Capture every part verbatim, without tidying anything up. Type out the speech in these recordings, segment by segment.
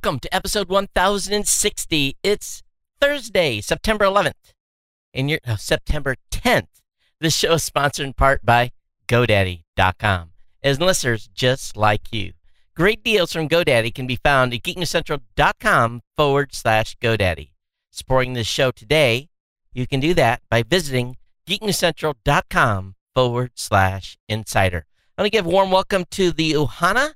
Welcome to episode one thousand sixty. It's Thursday, September eleventh, and you're oh, September tenth. This show is sponsored in part by GoDaddy dot com. As listeners just like you, great deals from GoDaddy can be found at geeknewscentral.com forward slash GoDaddy. Supporting this show today, you can do that by visiting geeknewscentral.com forward slash insider. I want to give a warm welcome to the Ohana.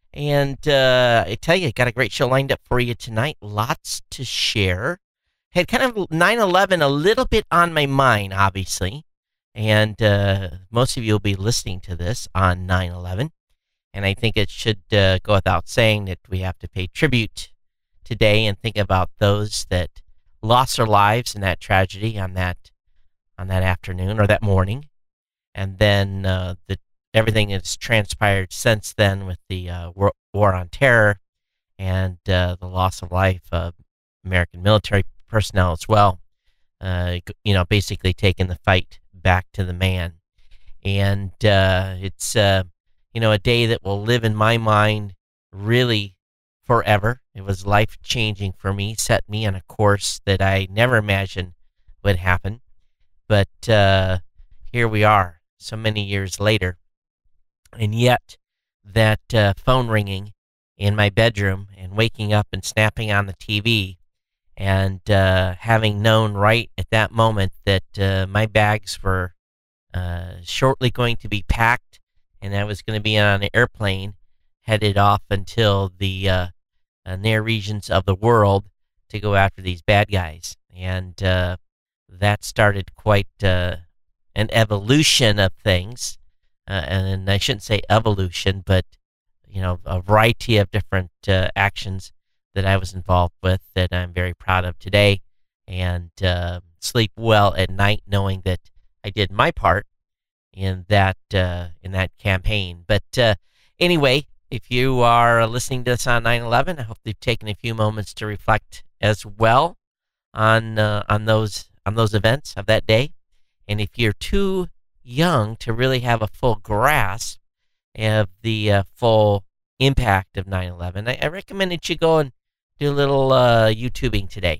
And uh, I tell you, I got a great show lined up for you tonight. Lots to share. Had kind of nine eleven a little bit on my mind, obviously. And uh, most of you will be listening to this on nine eleven. And I think it should uh, go without saying that we have to pay tribute today and think about those that lost their lives in that tragedy on that on that afternoon or that morning. And then uh, the everything that's transpired since then with the uh, war, war on terror and uh, the loss of life of American military personnel as well. Uh, you know, basically taking the fight back to the man. And uh, it's, uh, you know, a day that will live in my mind really forever. It was life-changing for me, set me on a course that I never imagined would happen. But uh, here we are, so many years later. And yet, that uh, phone ringing in my bedroom and waking up and snapping on the T V and uh, having known right at that moment that uh, my bags were uh, shortly going to be packed and I was going to be on an airplane headed off until the uh, uh, near regions of the world to go after these bad guys. And uh, that started quite uh, an evolution of things. Uh, and I shouldn't say evolution, but, you know, a variety of different uh, actions that I was involved with that I'm very proud of today, and uh, sleep well at night knowing that I did my part in that uh, in that campaign. But uh, anyway, if you are listening to this on nine eleven, I hope you've taken a few moments to reflect as well on uh, on those on those events of that day. And if you're too young to really have a full grasp of the uh, full impact of nine eleven, I, I recommend that you go and do a little uh, YouTubing today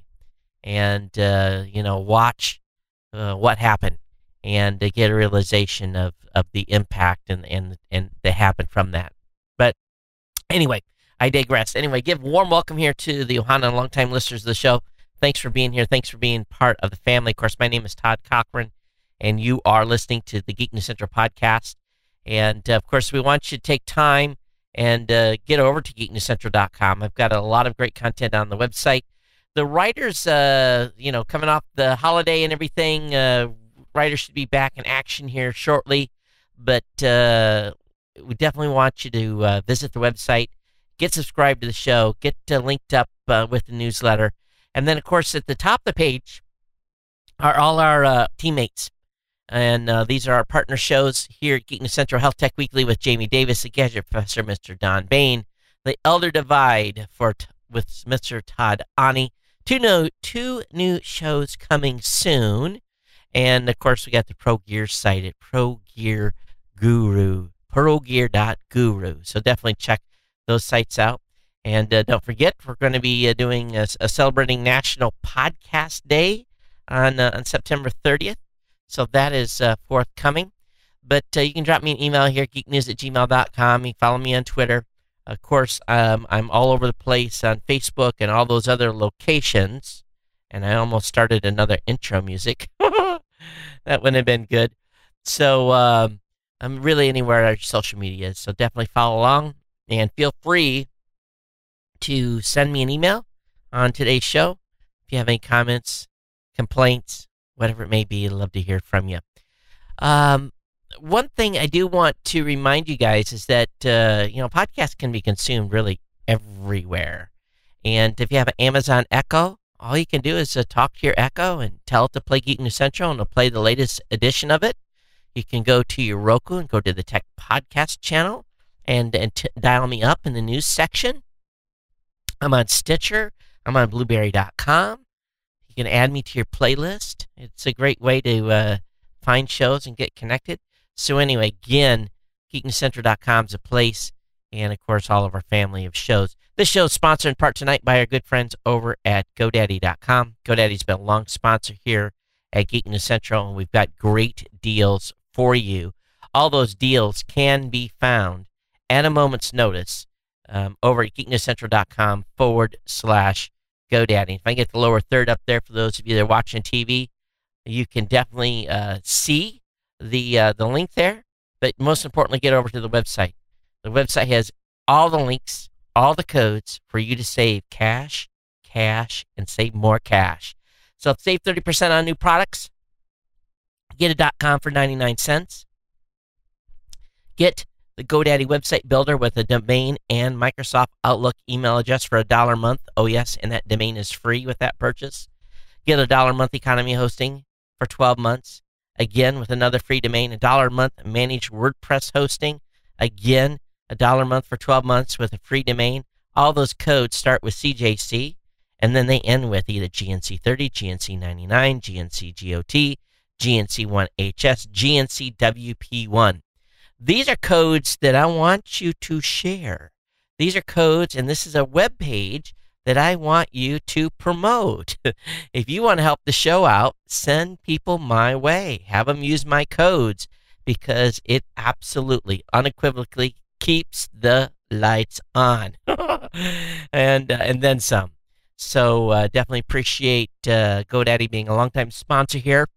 and, uh, you know, watch uh, what happened and uh, get a realization of, of the impact and, and, and that happened from that. But anyway, I digress. Anyway, give a warm welcome here to the Ohana and longtime listeners of the show. Thanks for being here. Thanks for being part of the family. Of course, my name is Todd Cochran, and you are listening to the Geek News Central podcast. And, uh, of course, we want you to take time and uh, get over to geek news central dot com. I've got a lot of great content on the website. The writers, uh, you know, coming off the holiday and everything, uh, writers should be back in action here shortly. But uh, we definitely want you to uh, visit the website, get subscribed to the show, get uh, linked up uh, with the newsletter. And then, of course, at the top of the page are all our uh, teammates. And uh, these are our partner shows here at Geek News Central: Health Tech Weekly with Jamie Davis, the Gadget Professor, Mister Don Bain, The Elder Divide for t- with Mister Todd Ani. Two new, two new shows coming soon. And, of course, we got the Pro Gear site at Pro Gear Guru, pro gear dot guru. So definitely check those sites out. And uh, don't forget, we're going to be uh, doing a, a celebrating National Podcast Day on, uh, on September thirtieth. So that is uh, forthcoming. But uh, you can drop me an email here, geeknews at gmail dot com. You can follow me on Twitter. Of course, um, I'm all over the place on Facebook and all those other locations. And I almost started another intro music. That wouldn't have been good. So um, I'm really anywhere on social media. So definitely follow along. And feel free to send me an email on today's show if you have any comments, complaints, whatever it may be. I'd love to hear from you. Um, one thing I do want to remind you guys is that, uh, you know, podcasts can be consumed really everywhere. And if you have an Amazon Echo, all you can do is uh, talk to your Echo and tell it to play Geek News Central, and it'll play the latest edition of it. You can go to your Roku and go to the Tech Podcast channel and, and t- dial me up in the news section. I'm on Stitcher. I'm on blueberry dot com. You can add me to your playlist. It's a great way to uh, find shows and get connected. So anyway, again, geek news central dot com is a place, and, of course, all of our family of shows. This show is sponsored in part tonight by our good friends over at GoDaddy dot com. GoDaddy's been a long sponsor here at Geek News Central, and we've got great deals for you. All those deals can be found at a moment's notice um, over at geeknewscentral.com forward slash GoDaddy. If I get the lower third up there for those of you that are watching T V, you can definitely uh, see the uh, the link there. But most importantly, get over to the website. The website has all the links, all the codes for you to save cash, cash, and save more cash. So save thirty percent on new products. Get a .com for ninety-nine cents. Get the GoDaddy website builder with a domain and Microsoft Outlook email address for a dollar a month. Oh, yes, and that domain is free with that purchase. Get a dollar a month economy hosting for twelve months. Again, with another free domain, a dollar a month managed WordPress hosting. Again, a dollar a month for twelve months with a free domain. All those codes start with C J C, and then they end with either G N C thirty, G N C ninety-nine, G N C G O T, G N C one H S, G N C W P one. These are codes that I want you to share. These are codes, and this is a web page that I want you to promote. If you want to help the show out, send people my way. Have them use my codes because it absolutely, unequivocally keeps the lights on. and uh, and then some. So uh, definitely appreciate uh, GoDaddy being a longtime sponsor here.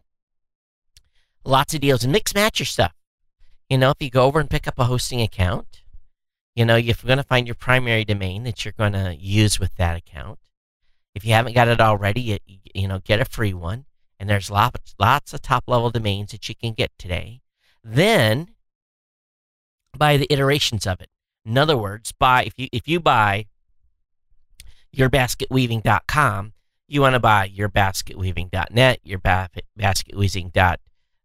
Lots of deals and mix match your stuff. You know, if you go over and pick up a hosting account, you know, you're going to find your primary domain that you're going to use with that account. If you haven't got it already, you, you know, get a free one. And there's lots, lots of top-level domains that you can get today. Then, buy the iterations of it. In other words, buy if you if you buy your basket weaving dot com, you want to buy your basket weaving dot net, your ba- basket weaving dot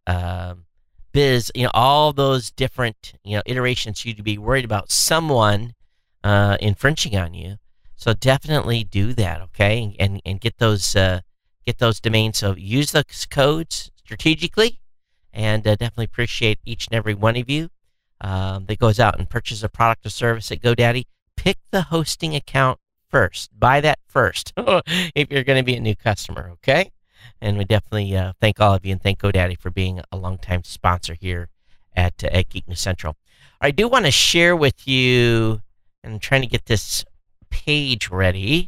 biz, you know, all those different, you know, iterations. You'd be worried about someone uh, infringing on you. So definitely do that, okay, and and, and get those uh, get those domains. So use those codes strategically, and uh, definitely appreciate each and every one of you um, that goes out and purchases a product or service at GoDaddy. Pick the hosting account first. Buy that first if you're going to be a new customer, okay? And we definitely uh, thank all of you and thank GoDaddy for being a longtime sponsor here at, uh, at Geek News Central. I do want to share with you, and I'm trying to get this page ready.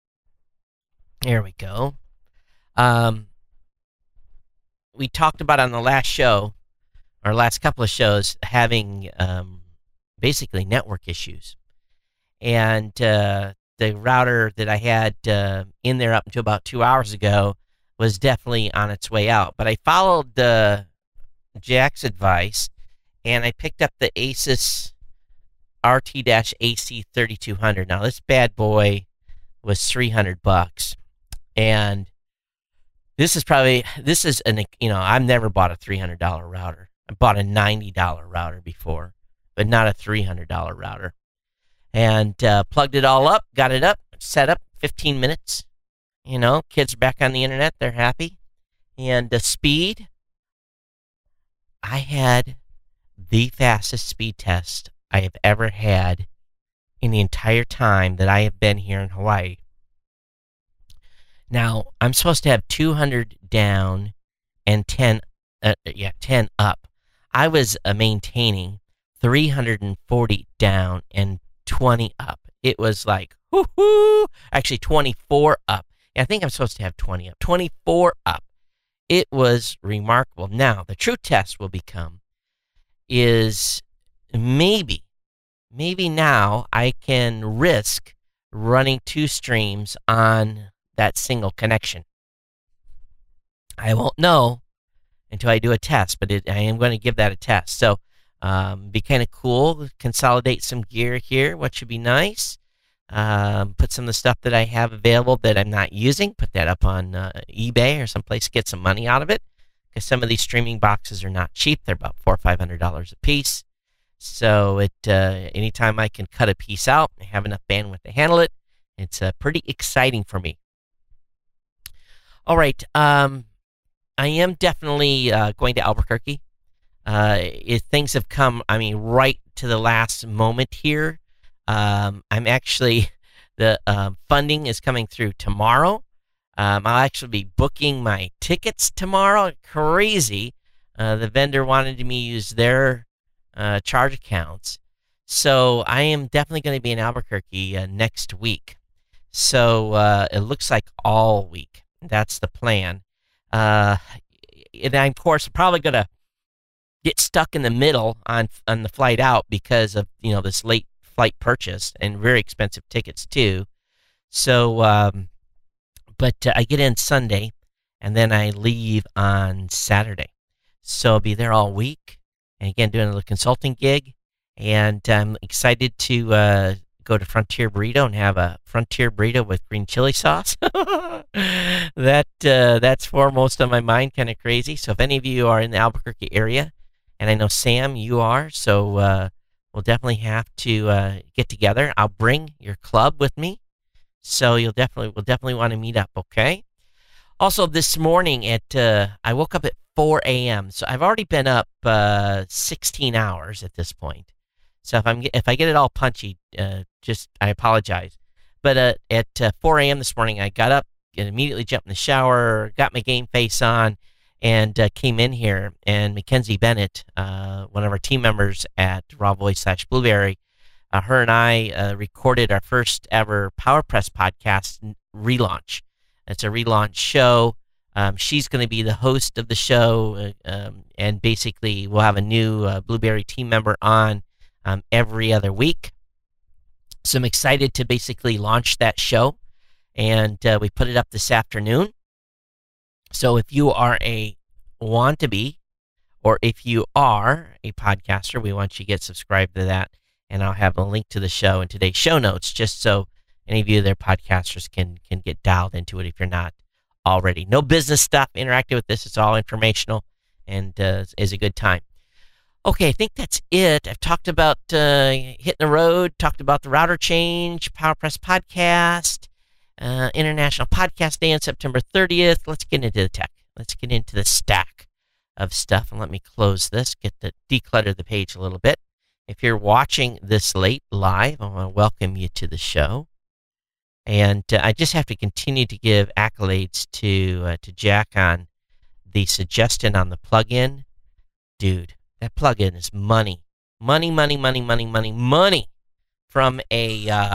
There we go. Um, we talked about on the last show, our last couple of shows, having um, basically network issues. And uh, the router that I had uh, in there up until about two hours ago was definitely on its way out. But I followed uh, Jack's advice, and I picked up the Asus R T A C thirty-two hundred. Now, this bad boy was three hundred bucks. And this is probably, this is, an you know, I've never bought a three hundred dollars router. I bought a ninety dollars router before, but not a three hundred dollars router. And uh, plugged it all up, got it up, set up, fifteen minutes. You know, kids are back on the internet, they're happy. And the speed, I had the fastest speed test I have ever had in the entire time that I have been here in Hawaii. Now, I'm supposed to have two hundred down and ten, uh, yeah, ten up. I was uh, maintaining three hundred forty down and twenty up. It was like, whoo-hoo, actually twenty-four up. I think I'm supposed to have twenty up, twenty-four up. It was remarkable. Now, the true test will become is maybe, maybe now I can risk running two streams on that single connection. I won't know until I do a test, but it, I am going to give that a test. So, um, be kind of cool. Consolidate some gear here. What should be nice? Um, put some of the stuff that I have available that I'm not using. Put that up on uh, eBay or someplace. Get some money out of it, because some of these streaming boxes are not cheap. They're about four or five hundred dollars a piece. So, it uh, anytime I can cut a piece out and have enough bandwidth to handle it, it's uh, pretty exciting for me. All right, um, I am definitely uh, going to Albuquerque. Uh, it, things have come, I mean, right to the last moment here. Um, I'm actually, the uh, funding is coming through tomorrow. Um, I'll actually be booking my tickets tomorrow. Crazy. Uh, the vendor wanted me to use their uh, charge accounts. So I am definitely going to be in Albuquerque uh, next week. So uh, it looks like all week. That's the plan. Uh, and I'm, of course, probably going to get stuck in the middle on on the flight out because of, you know, this late flight purchase and very expensive tickets too. So, um, but uh, I get in Sunday and then I leave on Saturday. So I'll be there all week. And again, doing a little consulting gig. And I'm excited to uh, go to Frontier Burrito and have a Frontier Burrito with green chili sauce. that uh, That's foremost on my mind, kind of crazy. So if any of you are in the Albuquerque area, and I know, Sam, you are, so uh, we'll definitely have to uh, get together. I'll bring your club with me, so you'll definitely we'll definitely want to meet up, okay? Also, this morning at uh, I woke up at four a.m., so I've already been up uh, sixteen hours at this point. So if I'm if I get it all punchy, uh, just I apologize. But uh, at uh, four a.m. this morning, I got up and immediately jumped in the shower, got my game face on, and uh, came in here, and Mackenzie Bennett, uh, one of our team members at Raw Voice slash Blueberry, uh, her and I uh, recorded our first ever PowerPress podcast relaunch. It's a relaunch show. Um, she's going to be the host of the show, uh, um, and basically we'll have a new uh, Blueberry team member on um, every other week. So I'm excited to basically launch that show, and uh, we put it up this afternoon. So if you are a want to be, or if you are a podcaster, we want you to get subscribed to that. And I'll have a link to the show in today's show notes, just so any of you that are podcasters can can get dialed into it if you're not already. No business stuff interactive with this. It's all informational, and uh, is a good time. Okay, I think that's it. I've talked about uh, hitting the road, talked about the router change, PowerPress podcast, Uh, International Podcast Day on September thirtieth. Let's get into the tech. Let's get into the stack of stuff. And let me close this, get the declutter the page a little bit. If you're watching this late live, I want to welcome you to the show. And uh, I just have to continue to give accolades to uh, to Jack on the suggestion on the plugin. Dude, that plugin is money. Money, money, money, money, money, money from a... Uh,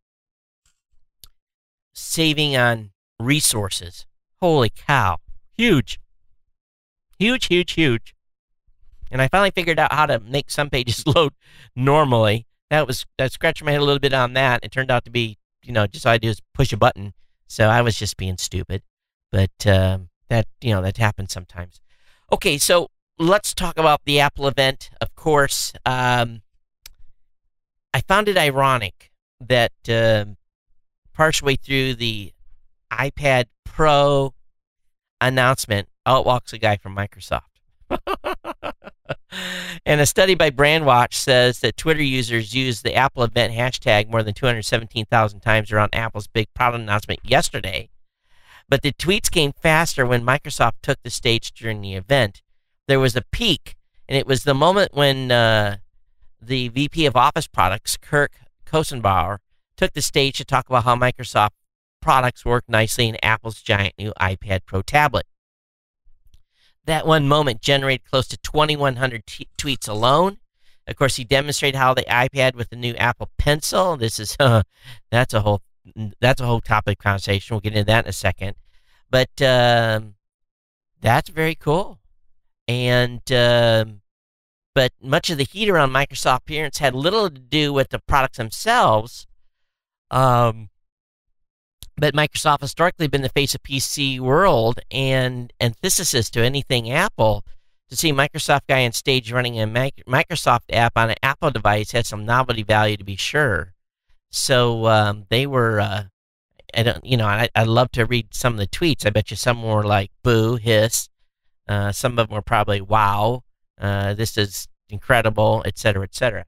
saving on resources. Holy cow. Huge. Huge, huge, huge. And I finally figured out how to make some pages load normally. That was, I scratched my head a little bit on that. It turned out to be, you know, just all I do is push a button. So I was just being stupid. But um, that, you know, that happens sometimes. Okay, so let's talk about the Apple event. Of course, um, I found it ironic that... Uh, partially through the iPad Pro announcement, out walks a guy from Microsoft. And a study by Brandwatch says that Twitter users used the Apple event hashtag more than two hundred seventeen thousand times around Apple's big product announcement yesterday. But the tweets came faster when Microsoft took the stage during the event. There was a peak, and it was the moment when uh, the V P of Office Products, Kirk Kosenbauer, took the stage to talk about how Microsoft products work nicely in Apple's giant new iPad Pro tablet. That one moment generated close to twenty-one hundred t- tweets alone. Of course, he demonstrated how the iPad with the new Apple Pencil. This is uh, that's a whole that's a whole topic of conversation. We'll get into that in a second. But um, that's very cool. And um, but much of the heat around Microsoft appearance had little to do with the products themselves. Um, but Microsoft has historically been the face of P C world and antithesis to anything Apple. To see Microsoft guy on stage running a Microsoft app on an Apple device has some novelty value, to be sure. So um, they were, uh, I don't, you know, I I love to read some of the tweets. I bet you some were like boo, hiss. Uh, some of them were probably wow, uh, this is incredible, et cetera, et cetera.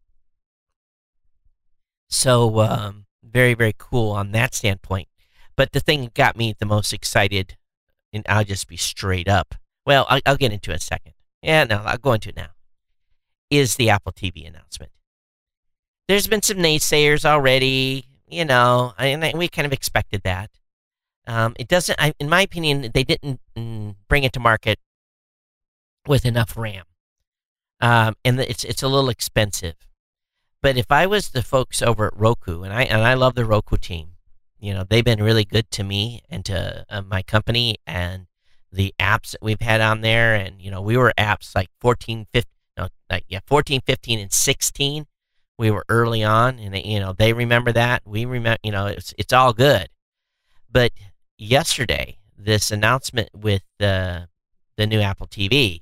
So. Um, Very, very cool on that standpoint. But the thing that got me the most excited, and I'll just be straight up, well, I'll, I'll get into it in a second. Yeah, no, I'll go into it now, is the Apple T V announcement. there's been some naysayers already, you know, and we kind of expected that. Um, it doesn't, I, in my opinion, they didn't mm, bring it to market with enough RAM, um, and it's it's a little expensive. But if I was the folks over at Roku, and I and I love the Roku team, you know, they've been really good to me and to uh, my company and the apps that we've had on there, and you know, we were apps like fourteen, fifteen, no, like, yeah, fourteen, fifteen, and sixteen. We were early on, and you know, they remember that. We remember, you know, it's it's all good. But yesterday, this announcement with the the new Apple T V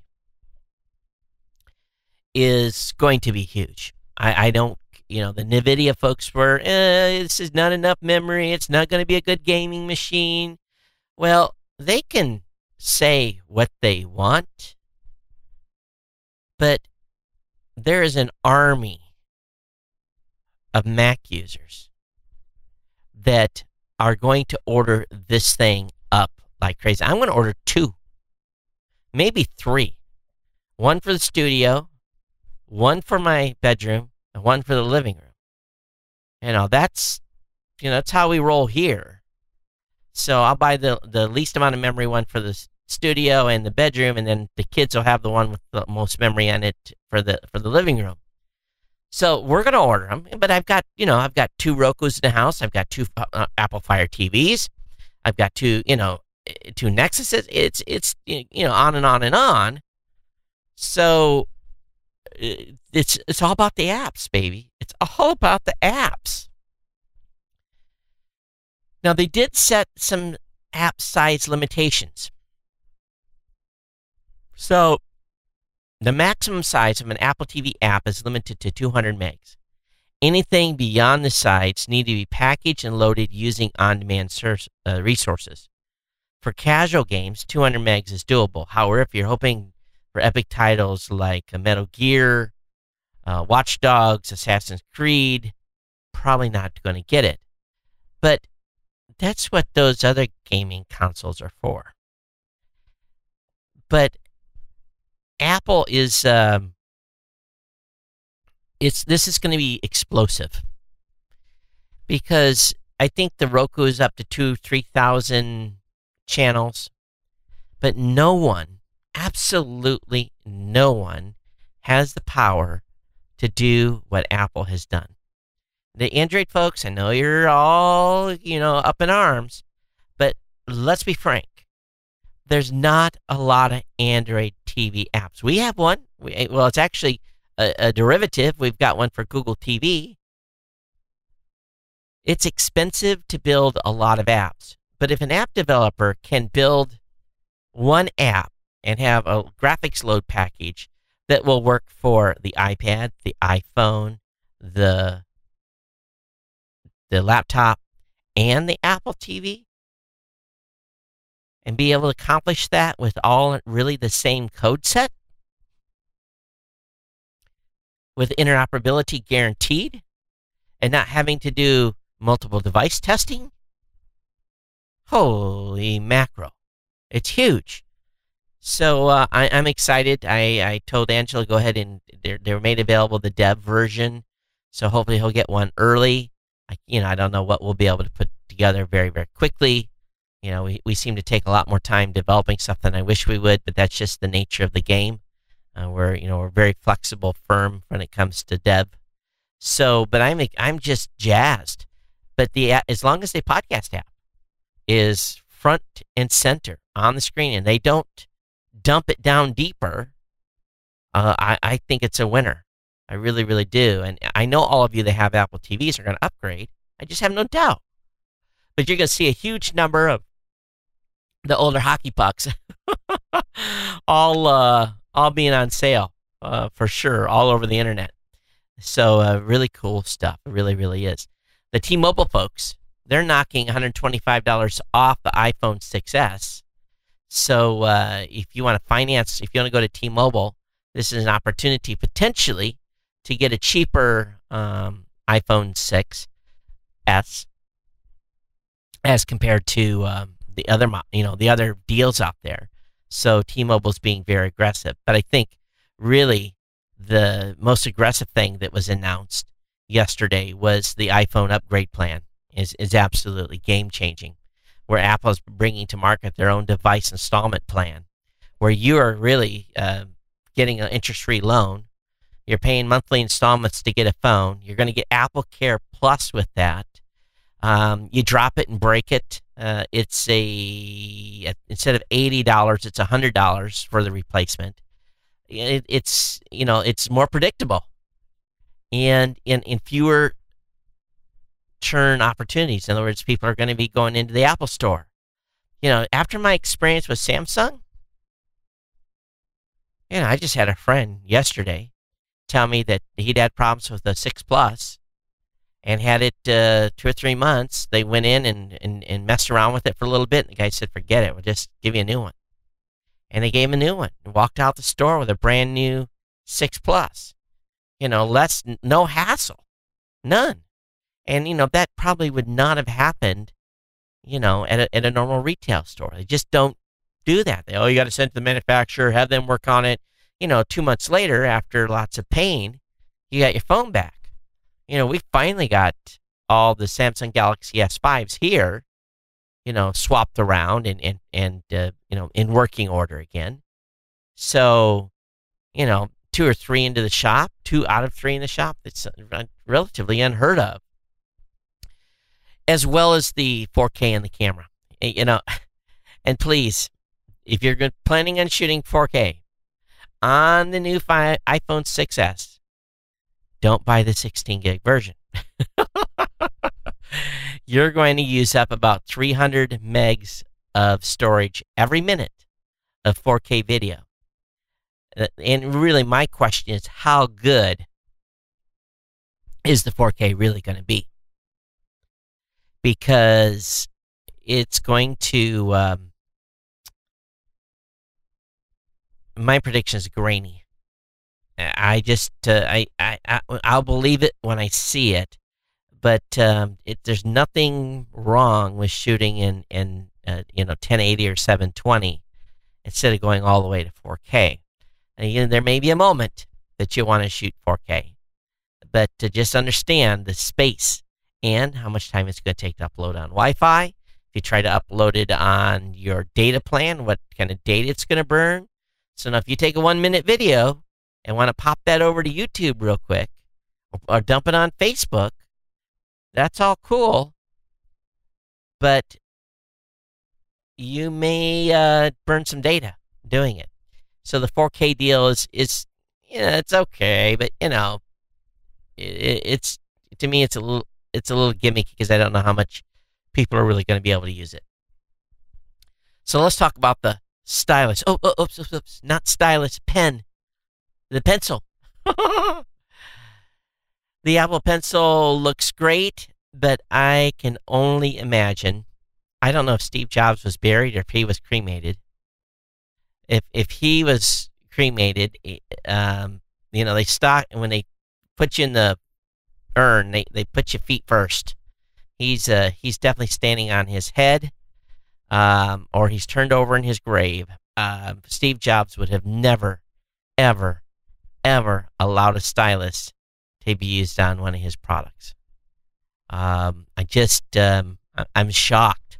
is going to be huge. I, I don't, you know, the NVIDIA folks were, eh, this is not enough memory. It's not going to be a good gaming machine. Well, they can say what they want, but there is an army of Mac users that are going to order this thing up like crazy. I'm going to order two, maybe three. One for the studio, one for my bedroom, and one for the living room. You know, that's, you know, that's how we roll here. So I'll buy the, the least amount of memory one for the studio and the bedroom, and then the kids will have the one with the most memory on it for the for the living room. So we're going to order them, but I've got, you know, I've got two Rokus in the house. I've got two uh, Apple Fire T Vs. I've got two, you know, two Nexuses. It's, it's, you know, on and on and on. So it's, it's all about the apps, baby. It's all about the apps. Now, they did set some app size limitations. So the maximum size of an Apple T V app is limited to two hundred megs. Anything beyond the size need to be packaged and loaded using on-demand source, uh, resources. For casual games, two hundred megs is doable. However, if you're hoping for epic titles like Metal Gear, uh, Watch Dogs, Assassin's Creed, probably not going to get it. But that's what those other gaming consoles are for. But Apple is, um, it's this is going to be explosive, because I think the Roku is up to two, three thousand channels, but no one, absolutely no one, has the power to do what Apple has done. The Android folks, I know you're all, you know, up in arms, but let's be frank. There's not a lot of Android T V apps. We have one. We, well, it's actually a, a derivative. We've got one for Google T V. It's expensive to build a lot of apps. But if an app developer can build one app and have a graphics load package that will work for the iPad, the iPhone, the, the laptop, and the Apple T V, and be able to accomplish that with all really the same code set, with interoperability guaranteed, and not having to do multiple device testing, holy mackerel, it's huge. So uh, I, I'm excited. I, I told Angela, go ahead and they're, they're made available the dev version, so hopefully he'll get one early. I, you know, I don't know what we'll be able to put together very, very quickly. You know, we, we seem to take a lot more time developing stuff than I wish we would, but that's just the nature of the game. Uh, we're, you know, we're very flexible firm when it comes to dev. So, but I'm I'm just jazzed. But the as long as the podcast app is front and center on the screen, and they don't dump it down deeper, uh, I I think it's a winner. I really, really do. And I know all of you that have Apple T Vs are going to upgrade. I just have no doubt. But you're going to see a huge number of the older hockey pucks all uh, all being on sale uh, for sure, all over the internet. So uh, really cool stuff. It really, really is. The T-Mobile folks, they're knocking one hundred twenty-five dollars off the iPhone six S. So uh, if you want to finance, if you want to go to T-Mobile, this is an opportunity potentially to get a cheaper um, iPhone six S as compared to um, the other, you know, the other deals out there. So T-Mobile's being very aggressive. But I think really the most aggressive thing that was announced yesterday was the iPhone upgrade plan. is is absolutely game changing, where Apple is bringing to market their own device installment plan, where you are really uh, getting an interest-free loan. You're paying monthly installments to get a phone. You're going to get Apple Care Plus with that. Um, you drop it and break it. Uh, it's a instead of eighty dollars, it's one hundred dollars for the replacement. It, it's you know it's more predictable, and in in fewer churn opportunities. In other words, people are going to be going into the Apple Store. You know, after my experience with Samsung, you know, I just had a friend yesterday tell me that he'd had problems with the six Plus and had it uh, two or three months. They went in and, and, and messed around with it for a little bit. And the guy said, forget it. We'll just give you a new one. And they gave him a new one and walked out the store with a brand new six Plus. You know, less, no hassle. None. And, you know, that probably would not have happened, you know, at a, at a normal retail store. They just don't do that. They, oh, you got to send it to the manufacturer, have them work on it. You know, two months later, after lots of pain, you got your phone back. You know, we finally got all the Samsung Galaxy S fives here, you know, swapped around and, and, and uh, you know, in working order again. So, you know, two or three into the shop, two out of three in the shop, it's relatively unheard of. As well as the four K in the camera. You know, and please, if you're good, planning on shooting four K on the new fi- iPhone six S, don't buy the sixteen gig version. You're going to use up about three hundred megs of storage every minute of four K video. And really, my question is, how good is the four K really going to be? Because it's going to, um, my prediction is grainy. I just, uh, I, I, I, I'll believe it when I see it, but um, it, there's nothing wrong with shooting in, in uh, you know, ten eighty or seven twenty instead of going all the way to four K. And again, there may be a moment that you want to shoot four K, but to just understand the space and how much time it's going to take to upload on Wi-Fi. If you try to upload it on your data plan, what kind of data it's going to burn. So now if you take a one-minute video and want to pop that over to YouTube real quick or, or dump it on Facebook, that's all cool. But you may uh, burn some data doing it. So the four K deal is, is you know, it's okay, but, you know, it, it's, to me, it's a little, it's a little gimmicky because I don't know how much people are really going to be able to use it. So let's talk about the stylus. Oh, oh oops, oops, oops. Not stylus, pen. The pencil. The Apple Pencil looks great, but I can only imagine. I don't know if Steve Jobs was buried or if he was cremated. If if he was cremated, um, you know, they stock, when they put you in the urn, they, they put your feet first. He's uh he's definitely standing on his head, um, or he's turned over in his grave. Uh, Steve Jobs would have never, ever, ever allowed a stylus to be used on one of his products. Um, I just um, I'm shocked.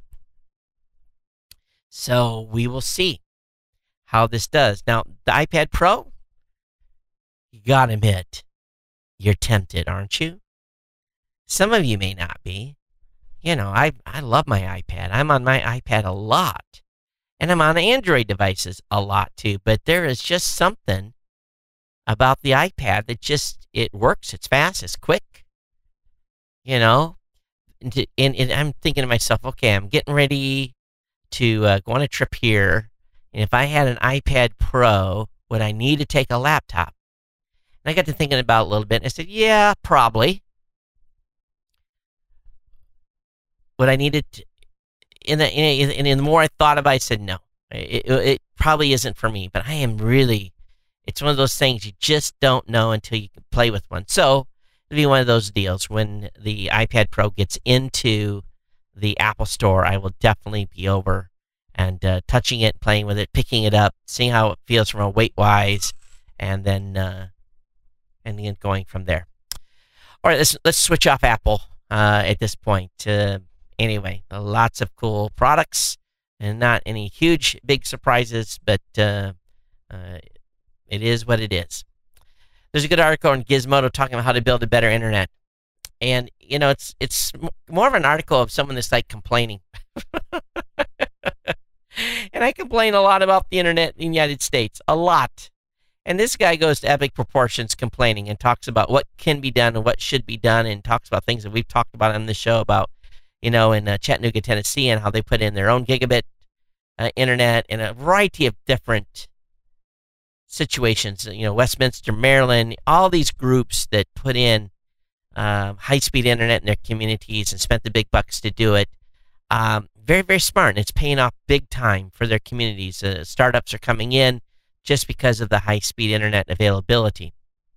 So we will see how this does. Now the iPad Pro, you gotta admit, you're tempted, aren't you? Some of you may not be. You know, I I love my iPad. I'm on my iPad a lot. And I'm on Android devices a lot too. But there is just something about the iPad that just, it works. It's fast. It's quick. You know? And, to, and, and I'm thinking to myself, okay, I'm getting ready to uh, go on a trip here. And if I had an iPad Pro, would I need to take a laptop? And I got to thinking about it a little bit, and I said, yeah, probably. What I needed, to, and, and, and the more I thought about it, I said, no, it, it, it probably isn't for me. But I am really, it's one of those things you just don't know until you can play with one. So it'll be one of those deals. When the iPad Pro gets into the Apple Store, I will definitely be over and uh, touching it, playing with it, picking it up, seeing how it feels from a weight-wise, and then... Uh, and then going from there. All right, let's let's switch off Apple uh, at this point. Uh, anyway, lots of cool products and not any huge big surprises, but uh, uh, it is what it is. There's a good article on Gizmodo talking about how to build a better internet, and you know it's it's more of an article of someone that's like complaining. And I complain a lot about the internet in the United States, a lot. And this guy goes to epic proportions complaining and talks about what can be done and what should be done, and talks about things that we've talked about on the show about, you know, in uh, Chattanooga, Tennessee, and how they put in their own gigabit uh, internet and a variety of different situations. You know, Westminster, Maryland, all these groups that put in uh, high-speed internet in their communities and spent the big bucks to do it. Um, very, very smart, and it's paying off big time for their communities. Uh, startups are coming in just because of the high-speed internet availability.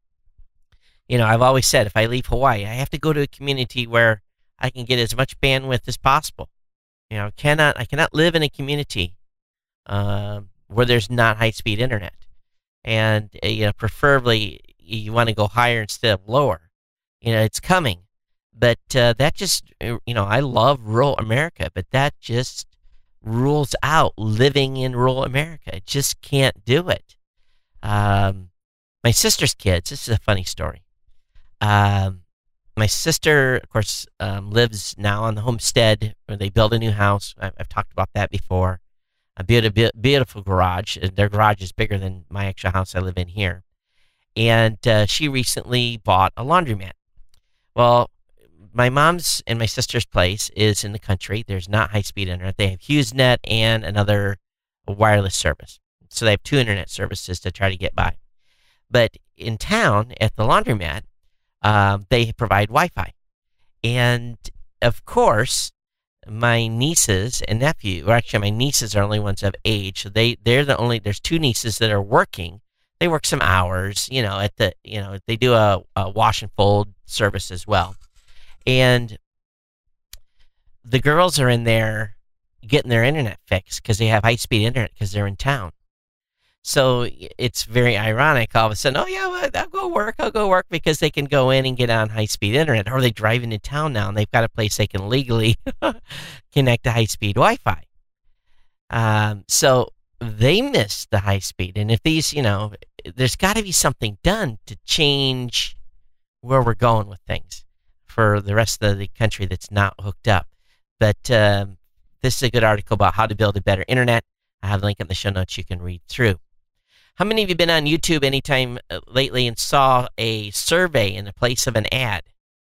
You know, I've always said if I leave Hawaii, I have to go to a community where I can get as much bandwidth as possible. You know, cannot I cannot live in a community uh, where there's not high-speed internet, and uh, you know, preferably you want to go higher instead of lower. You know, it's coming, but uh, that just you know, I love rural America, but that just rules out living in rural America. It just can't do it. Um, my sister's kids, this is a funny story. Um, my sister, of course, um, lives now on the homestead where they build a new house. I've, I've talked about that before. A beautiful, beautiful garage. Their garage is bigger than my actual house I live in here. And uh, she recently bought a laundromat. Well, my mom's and my sister's place is in the country. There's not high-speed internet. They have HughesNet and another wireless service. So they have two internet services to try to get by. But in town, at the laundromat, um, they provide Wi-Fi. And, of course, my nieces and nephew, or actually my nieces are the only ones of age. So they, they're the only, there's two nieces that are working. They work some hours, you know, at the, you know, they do a, a wash and fold service as well. And the girls are in there getting their internet fixed because they have high-speed internet because they're in town. So it's very ironic. All of a sudden, oh, yeah, well, I'll go work. I'll go work because they can go in and get on high-speed internet. Or they drive into town now, and they've got a place they can legally connect to high-speed Wi-Fi. Um, so they miss the high-speed. And if these, you know, there's got to be something done to change where we're going with things for the rest of the country that's not hooked up. But um, this is a good article about how to build a better internet. I have a link in the show notes you can read through. How many of you been on YouTube anytime lately and saw a survey in the place of an ad?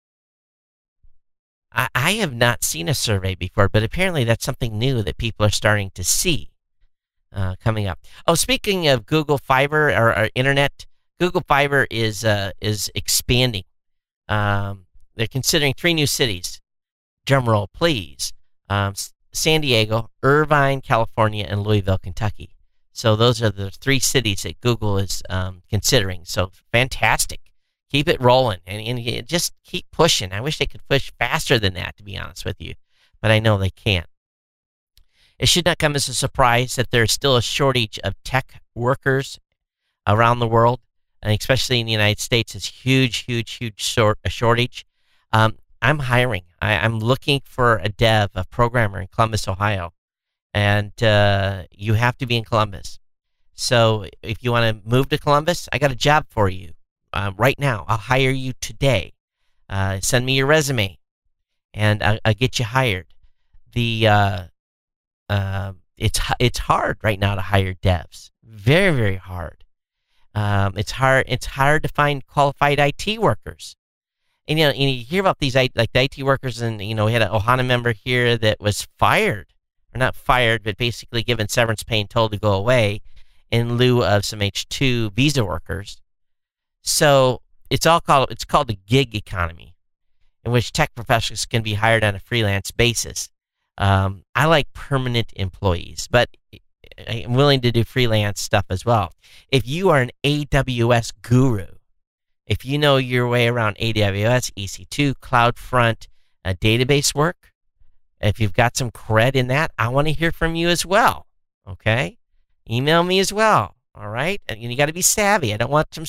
I, I have not seen a survey before, but apparently that's something new that people are starting to see uh, coming up. Oh, speaking of Google Fiber or, or internet, Google Fiber is uh, is expanding. Um, They're considering three new cities. Drum roll, please. Um, San Diego, Irvine, California, and Louisville, Kentucky. So those are the three cities that Google is um, considering. So fantastic. Keep it rolling and, and just keep pushing. I wish they could push faster than that, to be honest with you, but I know they can't. It should not come as a surprise that there's still a shortage of tech workers around the world, and especially in the United States. It's huge, huge, huge short, a shortage. Um, I'm hiring. I, I'm looking for a dev, a programmer in Columbus, Ohio, and uh, you have to be in Columbus. So if you want to move to Columbus, I got a job for you uh, right now. I'll hire you today. Uh, send me your resume, and I'll, I'll get you hired. The uh, uh, it's it's hard right now to hire devs. Very, very hard. Um, it's hard. It's hard to find qualified I T workers. And you know, and you hear about these like the I T workers, and you know, we had an Ohana member here that was fired, or not fired, but basically given severance pay and told to go away in lieu of some H two visa workers. So it's all called it's called the gig economy, in which tech professionals can be hired on a freelance basis. Um, I like permanent employees, but I'm willing to do freelance stuff as well. If you are an A W S guru, if you know your way around A W S, E C two, CloudFront, uh, database work, if you've got some cred in that, I want to hear from you as well, okay? Email me as well, all right? And you got to be savvy. I don't want some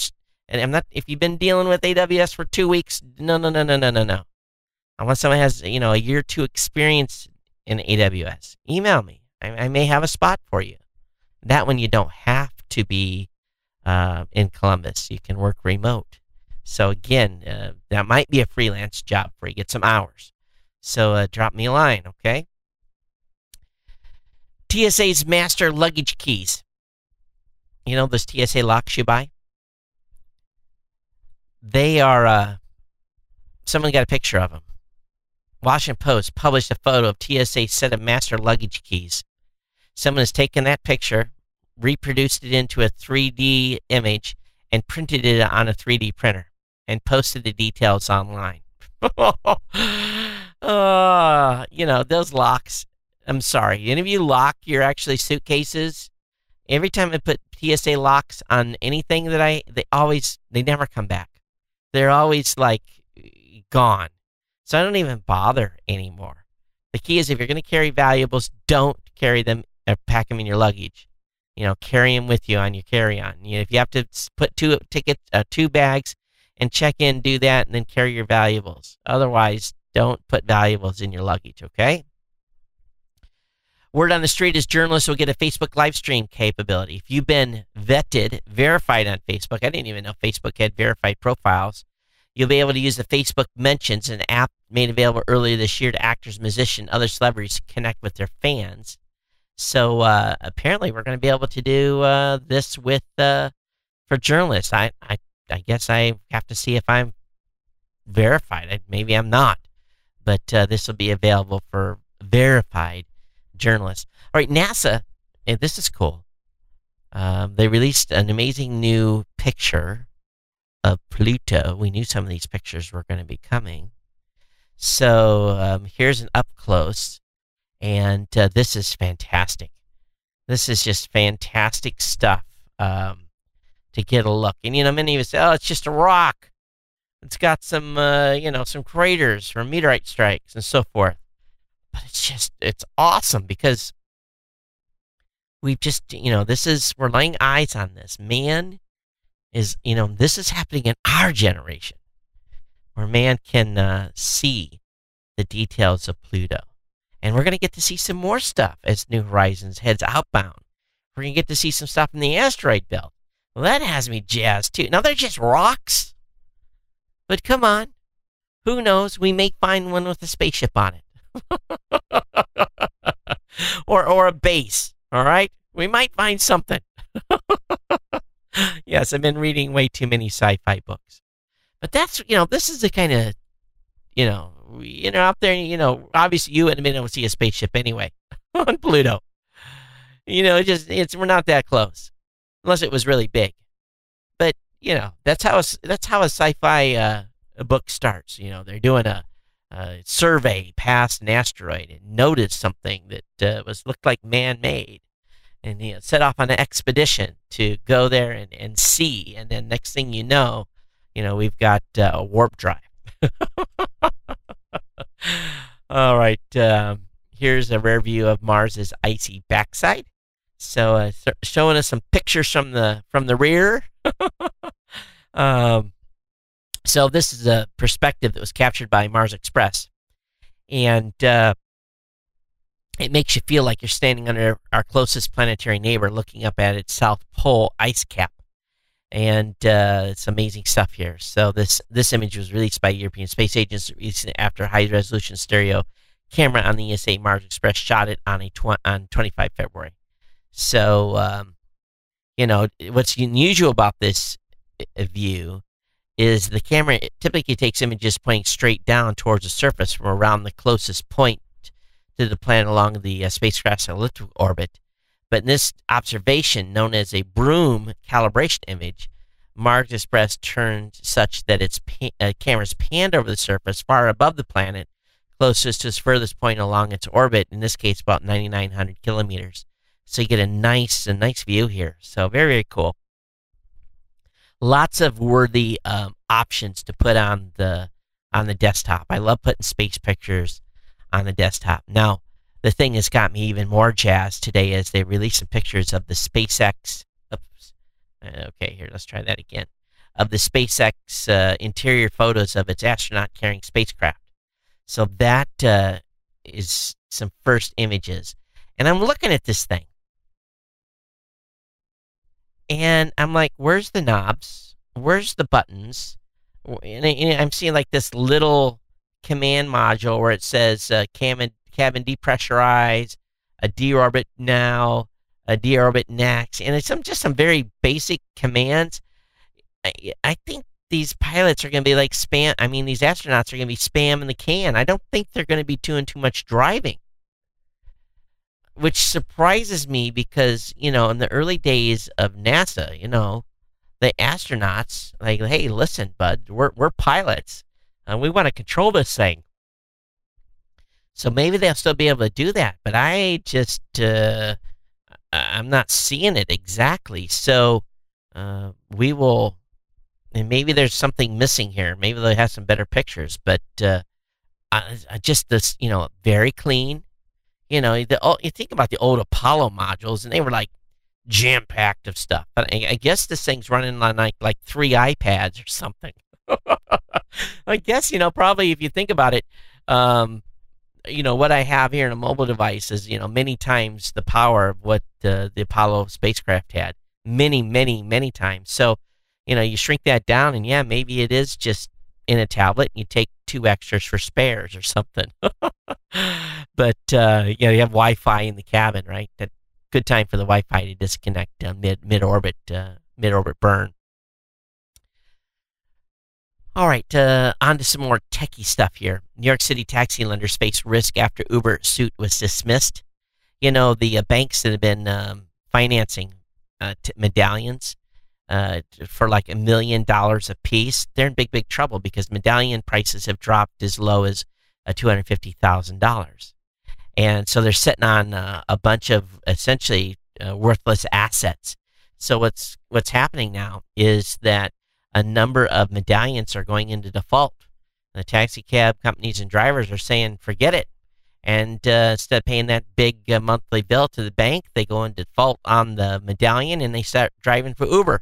And I'm not, if you've been dealing with A W S for two weeks, no, no, no, no, no, no, no. Unless someone has, you know, a year or two experience in A W S, email me. I, I may have a spot for you. That one you don't have to be uh, in Columbus. You can work remote. So again, uh, that might be a freelance job for you. Get some hours. So uh, drop me a line, okay? T S A's master luggage keys. You know those T S A locks you buy? They are, uh, someone got a picture of them. Washington Post published a photo of T S A's set of master luggage keys. Someone has taken that picture, reproduced it into a three D image, and printed it on a three D printer, and posted the details online. uh, you know, those locks, I'm sorry. Any of you lock your actually suitcases? Every time I put T S A locks on anything that I, they always, they never come back. They're always like gone. So I don't even bother anymore. The key is if you're going to carry valuables, don't carry them or pack them in your luggage. You know, carry them with you on your carry-on. You know, if you have to put two tickets, uh, two bags, and check in, do that, and then carry your valuables. Otherwise, don't put valuables in your luggage. Okay. Word on the street is journalists will get a Facebook live stream capability. If you've been vetted, verified on Facebook, I didn't even know Facebook had verified profiles. You'll be able to use the Facebook Mentions, an app made available earlier this year to actors, musicians, other celebrities to connect with their fans. So uh, apparently we're going to be able to do uh, this with uh, for journalists. I, I I guess I have to see if I'm verified. I, maybe I'm not. But uh, this will be available for verified journalists. All right, NASA, and this is cool. Um, they released an amazing new picture of Pluto. We knew some of these pictures were going to be coming. So um, here's an up close, and uh, this is fantastic. This is just fantastic stuff um, to get a look. And, you know, many of us say, oh, it's just a rock. It's got some, uh, you know, some craters from meteorite strikes and so forth. But it's just, it's awesome because we've just, you know, this is, we're laying eyes on this. Man is, you know, this is happening in our generation where man can uh, see the details of Pluto. And we're going to get to see some more stuff as New Horizons heads outbound. We're going to get to see some stuff in the asteroid belt. Well, that has me jazzed too. Now, they're just rocks. But come on. Who knows? We may find one with a spaceship on it. or or a base, all right? We might find something. Yes, I've been reading way too many sci-fi books. But that's, you know, this is the kind of, you know, you know, out there, you know, obviously you wouldn't have been able to see a spaceship anyway on Pluto. You know, it just, it's, we're not that close. Unless it was really big. But, you know, that's how a, that's how a sci-fi uh, a book starts. You know, they're doing a Uh, survey past an asteroid and noticed something that uh, was looked like man-made, and you know, set off on an expedition to go there and, and see. And then next thing you know, you know we've got uh, a warp drive. All right, um, here's a rare view of Mars's icy backside. So uh, showing us some pictures from the from the rear. um. So this is a perspective that was captured by Mars Express, and uh, it makes you feel like you're standing under our closest planetary neighbor looking up at its South Pole ice cap, and uh, it's amazing stuff here. So this, this image was released by European Space Agency after a high-resolution stereo camera on the E S A Mars Express shot it on, a tw- on twenty-fifth of February. So, um, you know, what's unusual about this view is the camera typically takes images pointing straight down towards the surface from around the closest point to the planet along the uh, spacecraft's elliptical orbit. But in this observation, known as a Broom calibration image, Mars Express turned such that its pa- uh, cameras panned over the surface far above the planet, closest to its furthest point along its orbit, in this case about ninety-nine hundred kilometers. So you get a nice, a nice view here. So very, very cool. Lots of worthy um, options to put on the on the desktop. I love putting space pictures on the desktop. Now, the thing that's got me even more jazzed today is they released some pictures of the SpaceX. Oops. Okay, here, let's try that again. of the SpaceX uh, interior photos of its astronaut carrying spacecraft. So that uh, is some first images. And I'm looking at this thing. And I'm like, where's the knobs? Where's the buttons? And I'm seeing like this little command module where it says uh, cabin, cabin depressurize, a deorbit now, a deorbit next. And it's some, just some very basic commands. I, I think these pilots are going to be like spam. I mean, these astronauts are going to be spamming the can. I don't think they're going to be doing too much driving, which surprises me because, you know, in the early days of NASA, you know, the astronauts, like, hey, listen, bud, we're, we're pilots and we want to control this thing. So maybe they'll still be able to do that, but I just, uh, I'm not seeing it exactly. So uh, we will. And maybe there's something missing here. Maybe they have some better pictures. But uh, I, I just this, you know, very clean. You know, the, oh, you think about the old Apollo modules, and they were like jam packed of stuff. But I, I guess this thing's running on like like three iPads or something. I guess, you know, probably if you think about it, um, you know, what I have here in a mobile device is, you know, many times the power of what uh, the Apollo spacecraft had. Many, many, many times. So, you know, you shrink that down, and yeah, maybe it is just in a tablet. And you take two extras for spares or something. But uh, you know, you have Wi-Fi in the cabin, right? That good time for the Wi-Fi to disconnect uh, mid mid orbit uh, mid orbit burn. All right, uh, on to some more techie stuff here. New York City taxi lenders face risk after Uber suit was dismissed. You know, the uh, banks that have been um, financing uh, t- medallions. Uh, for like a million dollars a piece, they're in big, big trouble because medallion prices have dropped as low as uh, two hundred fifty thousand dollars. And so they're sitting on uh, a bunch of essentially uh, worthless assets. So what's what's happening now is that a number of medallions are going into default. The taxi cab companies and drivers are saying, forget it. And uh, instead of paying that big uh, monthly bill to the bank, they go in default on the medallion and they start driving for Uber.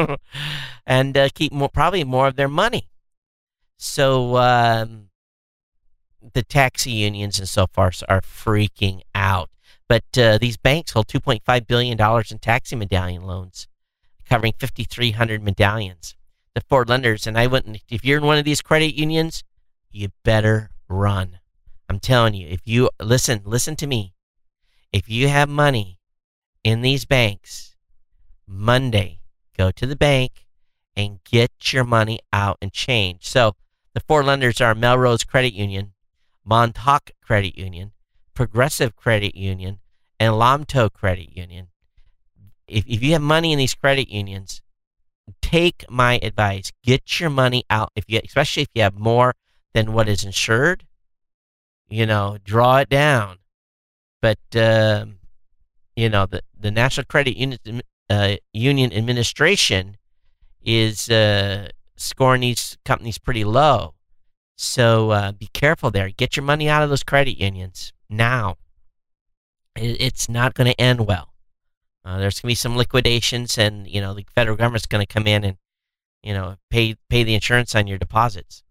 and uh, keep more, probably more of their money. So um, the taxi unions and so forth are freaking out. But uh, these banks hold two point five billion dollars in taxi medallion loans, covering five thousand three hundred medallions. The four lenders, and I wouldn't, if you're in one of these credit unions, you better run. I'm telling you, if you, listen, listen to me. If you have money in these banks, Monday, go to the bank and get your money out and change. So the four lenders are Melrose Credit Union, Montauk Credit Union, Progressive Credit Union, and Lomto Credit Union. If, if you have money in these credit unions, take my advice. Get your money out. If you, especially if you have more than what is insured, you know, draw it down. But um, you know, the the National Credit Union Uh, union administration is uh, scoring these companies pretty low. So uh, be careful there. Get your money out of those credit unions now. It, it's not going to end well. Uh, there's going to be some liquidations, and you know the federal government's going to come in and you know pay pay the insurance on your deposits.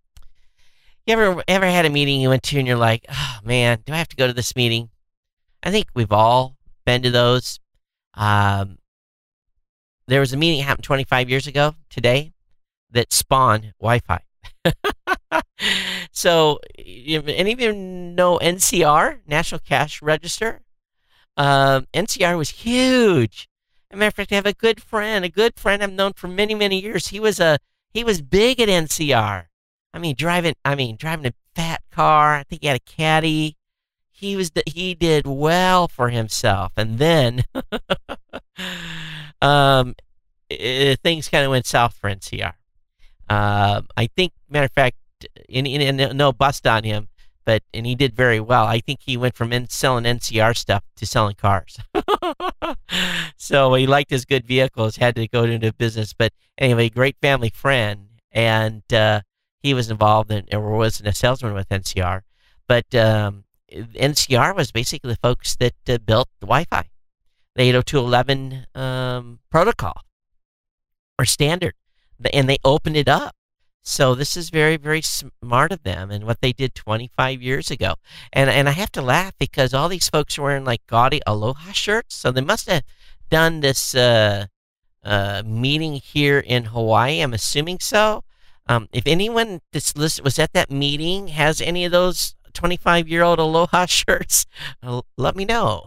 You ever ever had a meeting you went to and you're like, oh man, do I have to go to this meeting? I think we've all been to those. Um, There was a meeting that happened twenty-five years ago today that spawned Wi-Fi. So, any of you know N C R, National Cash Register? Um, N C R was huge. As a matter of fact, I have a good friend, a good friend I've known for many, many years. He was a he was big at N C R. I mean, driving. I mean, driving a fat car. I think he had a caddy. He was the, he did well for himself, and then um, it, things kind of went south for N C R. Uh, I think, matter of fact, and, and no bust on him, but and he did very well. I think he went from in, selling N C R stuff to selling cars. So he liked his good vehicles, had to go into business. But anyway, great family friend, and uh, he was involved in, or was a salesman with N C R. But um, N C R was basically the folks that uh, built the Wi-Fi, the eight oh two dot eleven um, protocol or standard. and they opened it up. So this is very, very smart of them and what they did twenty-five years ago. And and I have to laugh because all these folks are wearing like gaudy aloha shirts. So they must have done this uh, uh, meeting here in Hawaii. I'm assuming so. Um, if anyone that's list- was at that meeting has any of those twenty-five-year-old aloha shirts, uh, let me know.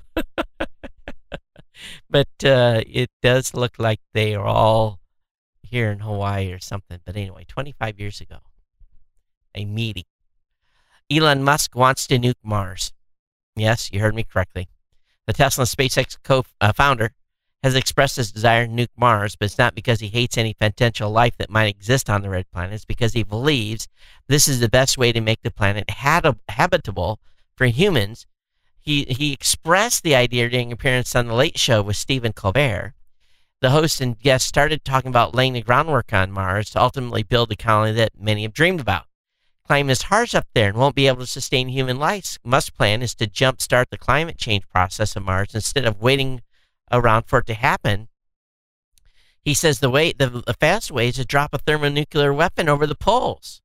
But uh, it does look like they are all here in Hawaii or something. But anyway, twenty-five years ago, a meeting. Elon Musk wants to nuke Mars. Yes, you heard me correctly. The Tesla and SpaceX co-founder has expressed his desire to nuke Mars, but it's not because he hates any potential life that might exist on the red planet. It's because he believes this is the best way to make the planet habitable for humans. He he expressed the idea during an appearance on The Late Show with Stephen Colbert. The host and guest started talking about laying the groundwork on Mars to ultimately build a colony that many have dreamed about. Claiming it's harsh up there and won't be able to sustain human life, Musk's plan is to jumpstart the climate change process of Mars instead of waiting around for it to happen. He says the way the, the fast way is to drop a thermonuclear weapon over the poles.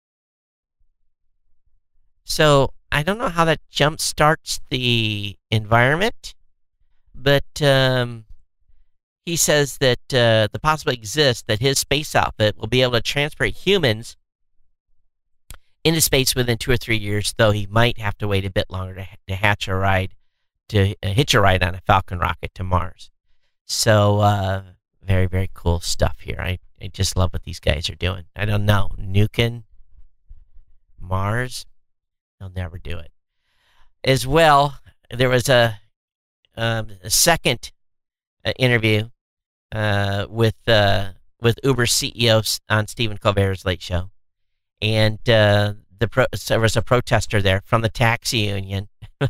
So I don't know how that jump starts the environment, but um, he says that uh, the possibility exists that his space outfit will be able to transport humans into space within two or three years, though he might have to wait a bit longer to, to hatch a ride, to uh, hitch a ride on a Falcon rocket to Mars. So uh, very, very cool stuff here. I, I just love what these guys are doing. I don't know, nuking Mars, they'll never do it. As well, there was a, um, a second uh, interview uh, with uh, with Uber C E O on Stephen Colbert's Late Show, and uh, the pro- there was a protester there from the taxi union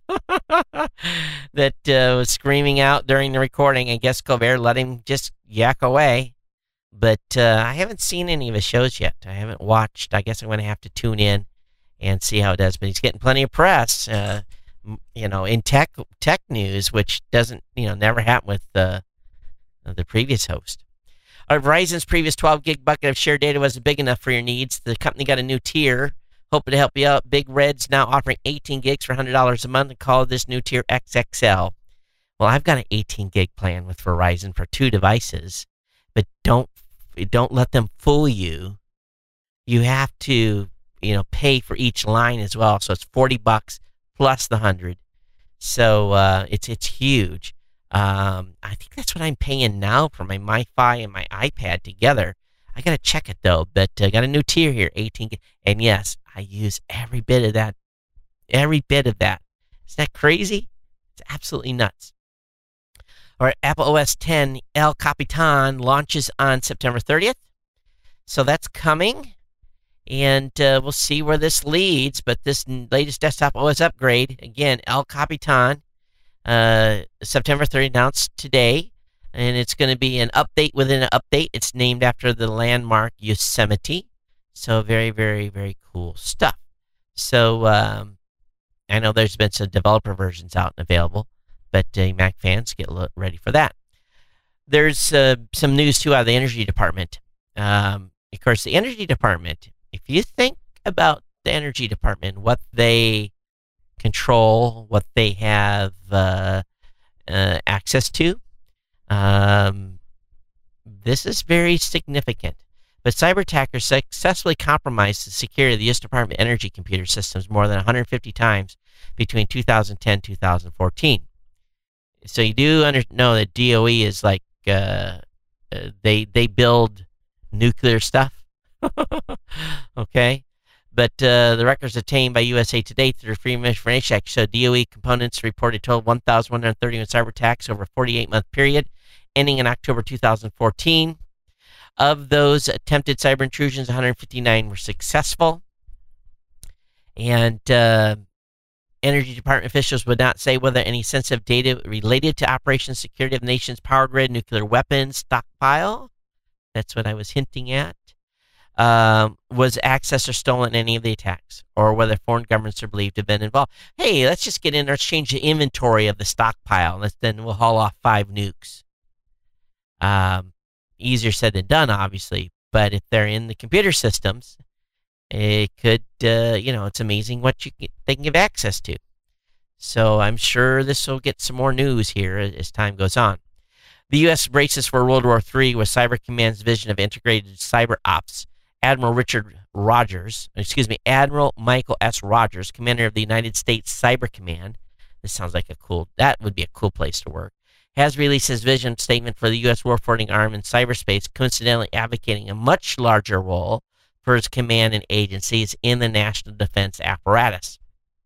that uh, was screaming out during the recording. I guess Colbert let him just yak away, but uh, I haven't seen any of his shows yet. I haven't watched. I guess I'm going to have to tune in and see how it does. But he's getting plenty of press, uh, you know, in tech tech news, which doesn't, you know, never happened with uh, the previous host. Uh, Verizon's previous twelve gig bucket of shared data wasn't big enough for your needs. The company got a new tier, hoping to help you out. Big Red's now offering eighteen gigs for one hundred dollars a month and call this new tier X X L. Well, I've got an eighteen gig plan with Verizon for two devices, but don't don't let them fool you. You have to, you know, pay for each line as well. So it's forty bucks plus the one hundred. So uh, it's it's huge. Um, I think that's what I'm paying now for my MiFi and my iPad together. I got to check it, though. But I uh, got a new tier here, eighteen gig. And yes, I use every bit of that. Every bit of that. Isn't that crazy? It's absolutely nuts. All right, Apple O S ten El Capitan launches on September thirtieth. So that's coming. And uh, we'll see where this leads. But this latest desktop O S upgrade, again, El Capitan, uh, September thirtieth, announced today. And it's going to be an update within an update. It's named after the landmark Yosemite. So very, very, very cool stuff. So um, I know there's been some developer versions out and available, but uh, Mac fans, get ready for that. There's uh, some news, too, out of the Energy Department. Um, of course, the Energy Department, if you think about the Energy Department, what they control, what they have uh, uh, access to, um, this is very significant. But cyber attackers successfully compromised the security of the U S Department of Energy computer systems more than one hundred fifty times between two thousand ten and two thousand fourteen. So you do under, know that D O E is like, uh, uh, they they build nuclear stuff. Okay? But uh, the records obtained by U S A Today through the Freedom of Information Act show D O E components reported total one thousand one hundred thirty-one cyber attacks over a forty-eight month period, ending in October two thousand fourteen. Of those attempted cyber intrusions, one hundred fifty-nine were successful. And uh, Energy Department officials would not say whether any sensitive data related to operations security of the nation's power grid, nuclear weapons stockpile, that's what I was hinting at, um, was accessed or stolen in any of the attacks, or whether foreign governments are believed to have been involved. Hey, let's just get in there, let's change the inventory of the stockpile, let's, then we'll haul off five nukes. Um, easier said than done, obviously. But if they're in the computer systems, it could, uh, you know, it's amazing what you can, they can give access to. So I'm sure this will get some more news here as time goes on. The U S braces for World War Three with Cyber Command's vision of integrated cyber ops. Admiral Richard Rogers, excuse me, Admiral Michael S. Rogers, commander of the United States Cyber Command. This sounds like a cool, that would be a cool place to work. Has released his vision statement for the U S warfighting arm in cyberspace, coincidentally advocating a much larger role for his command and agencies in the national defense apparatus.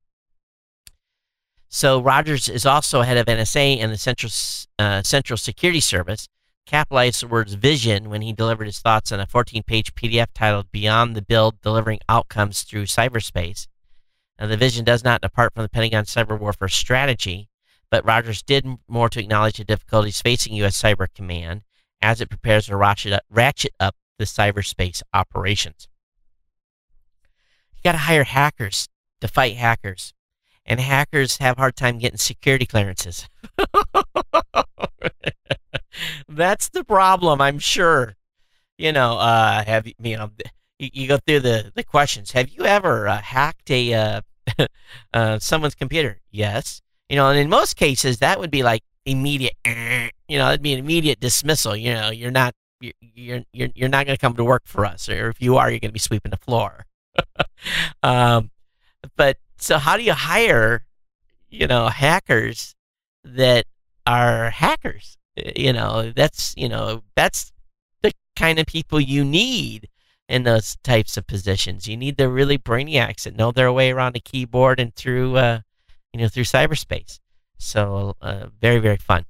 So Rogers is also head of N S A and the Central uh, Central Security Service. Capitalized the words vision when he delivered his thoughts on a fourteen-page P D F titled Beyond the Build, Delivering Outcomes Through Cyberspace. Now, the vision does not depart from the Pentagon cyber warfare strategy, but Rogers did more to acknowledge the difficulties facing U S Cyber Command as it prepares to ratchet up, ratchet up the cyberspace operations. You got to hire hackers to fight hackers. And hackers have a hard time getting security clearances. That's the problem, I'm sure. You know, uh, have you, you know, you, you go through the, the questions. Have you ever uh, hacked a uh, uh, someone's computer? Yes. You know, and in most cases, that would be like immediate. You know, it'd be an immediate dismissal. You know, you're not you're you're you're, you're not going to come to work for us, or if you are, you're going to be sweeping the floor. um, but. So how do you hire, you know, hackers that are hackers? You know, that's, you know, that's the kind of people you need in those types of positions. You need the really brainiacs that know their way around a keyboard and through, uh, you know, through cyberspace. So uh, very, very fun.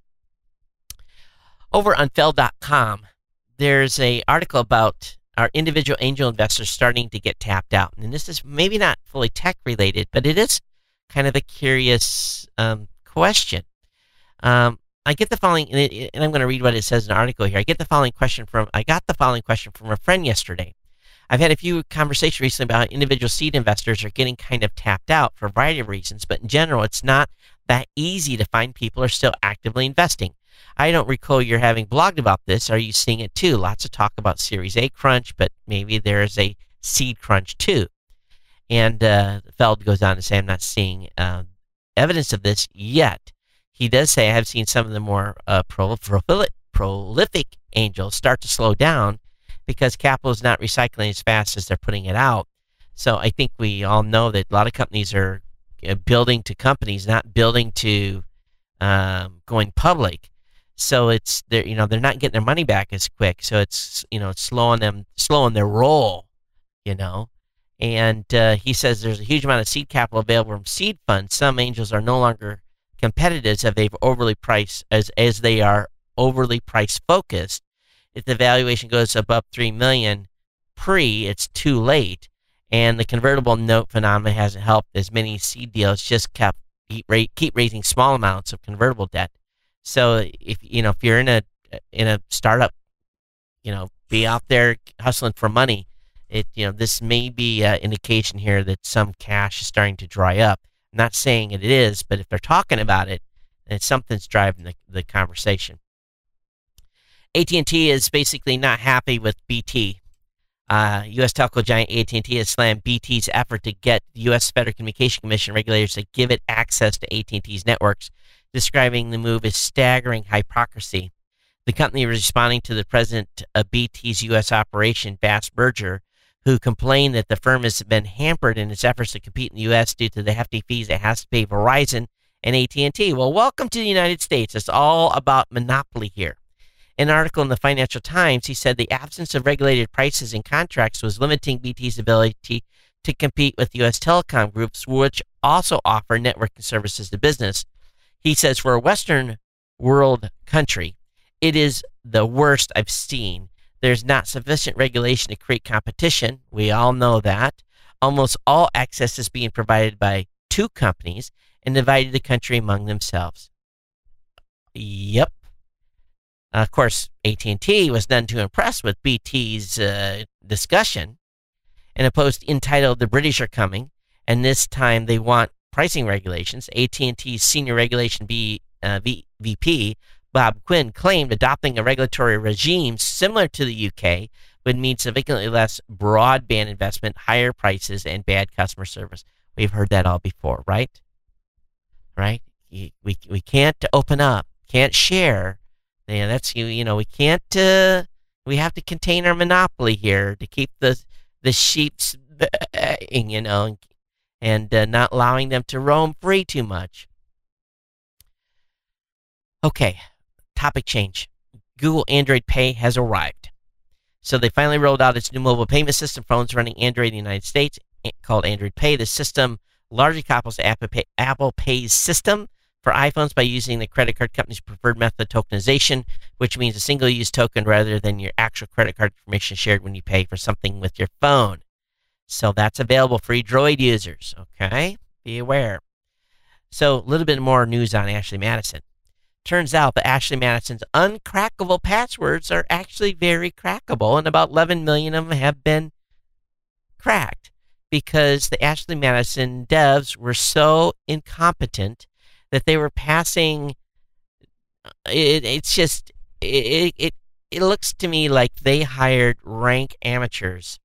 Over on Feld dot com, there's a article about our individual angel investors starting to get tapped out. And this is maybe not fully tech related, but it is kind of a curious um, question. Um, I get the following, and, it, and I'm going to read what it says in the article here. I get the following question from, I got the following question from a friend yesterday. I've had a few conversations recently about how individual seed investors are getting kind of tapped out for a variety of reasons, but in general, it's not that easy to find people who are still actively investing. I don't recall you're having blogged about this. Are you seeing it too? Lots of talk about Series A crunch, but maybe there's a seed crunch too. And uh, Feld goes on to say, I'm not seeing uh, evidence of this yet. He does say, I have seen some of the more uh, prolific, prolific angels start to slow down because capital is not recycling as fast as they're putting it out. So I think we all know that a lot of companies are uh, building to companies, not building to um, going public. So it's they're you know they're not getting their money back as quick. So it's you know it's slowing them slowing their roll, you know. And uh, he says there's a huge amount of seed capital available from seed funds. Some angels are no longer competitive as they've overly priced as as they are overly price focused. If the valuation goes above three million pre, it's too late. And the convertible note phenomenon hasn't helped as many seed deals just kept keep raising small amounts of convertible debt. So if you know if you're in a in a startup, you know, be out there hustling for money. It you know this may be an indication here that some cash is starting to dry up. I'm not saying it is, but if they're talking about it, then something's driving the, the conversation. A T and T is basically not happy with B T. Uh, U S telco giant A T and T has slammed B T's effort to get the U S Federal Communication Commission regulators to give it access to A T and T's networks, describing the move as staggering hypocrisy. The company was responding to the president of B T's U S operation, Bass Berger, who complained that the firm has been hampered in its efforts to compete in the U S due to the hefty fees it has to pay Verizon and A T and T. Well, welcome to the United States. It's all about monopoly here. In an article in the Financial Times, he said the absence of regulated prices and contracts was limiting B T's ability to compete with U S telecom groups, which also offer networking services to business. He says, for a Western world country, it is the worst I've seen. There's not sufficient regulation to create competition. We all know that. Almost all access is being provided by two companies and divided the country among themselves. Yep. Uh, of course, A T and T was none too impressed with B T's uh, discussion. In a post entitled "The British Are Coming," and this time they want pricing regulations, A T and T's senior regulation B, uh, v, VP, Bob Quinn claimed adopting a regulatory regime similar to the U K would mean significantly less broadband investment, higher prices, and bad customer service. We've heard that all before, right? Right? We we can't open up, can't share. Yeah, that's you. You know, we can't. Uh, we have to contain our monopoly here to keep the the sheep's, you know, and uh, not allowing them to roam free too much. Okay, topic change. Google Android Pay has arrived. So they finally rolled out its new mobile payment system, phones running Android in the United States, called Android Pay. The system largely copies the Apple, Pay, Apple Pay's system for iPhones by using the credit card company's preferred method of tokenization, which means a single-use token rather than your actual credit card information shared when you pay for something with your phone. So that's available for Droid users, okay? Be aware. So a little bit more news on Ashley Madison. Turns out that Ashley Madison's uncrackable passwords are actually very crackable, and about eleven million of them have been cracked because the Ashley Madison devs were so incompetent that they were passing. It, it's just it, it it looks to me like they hired rank amateurs,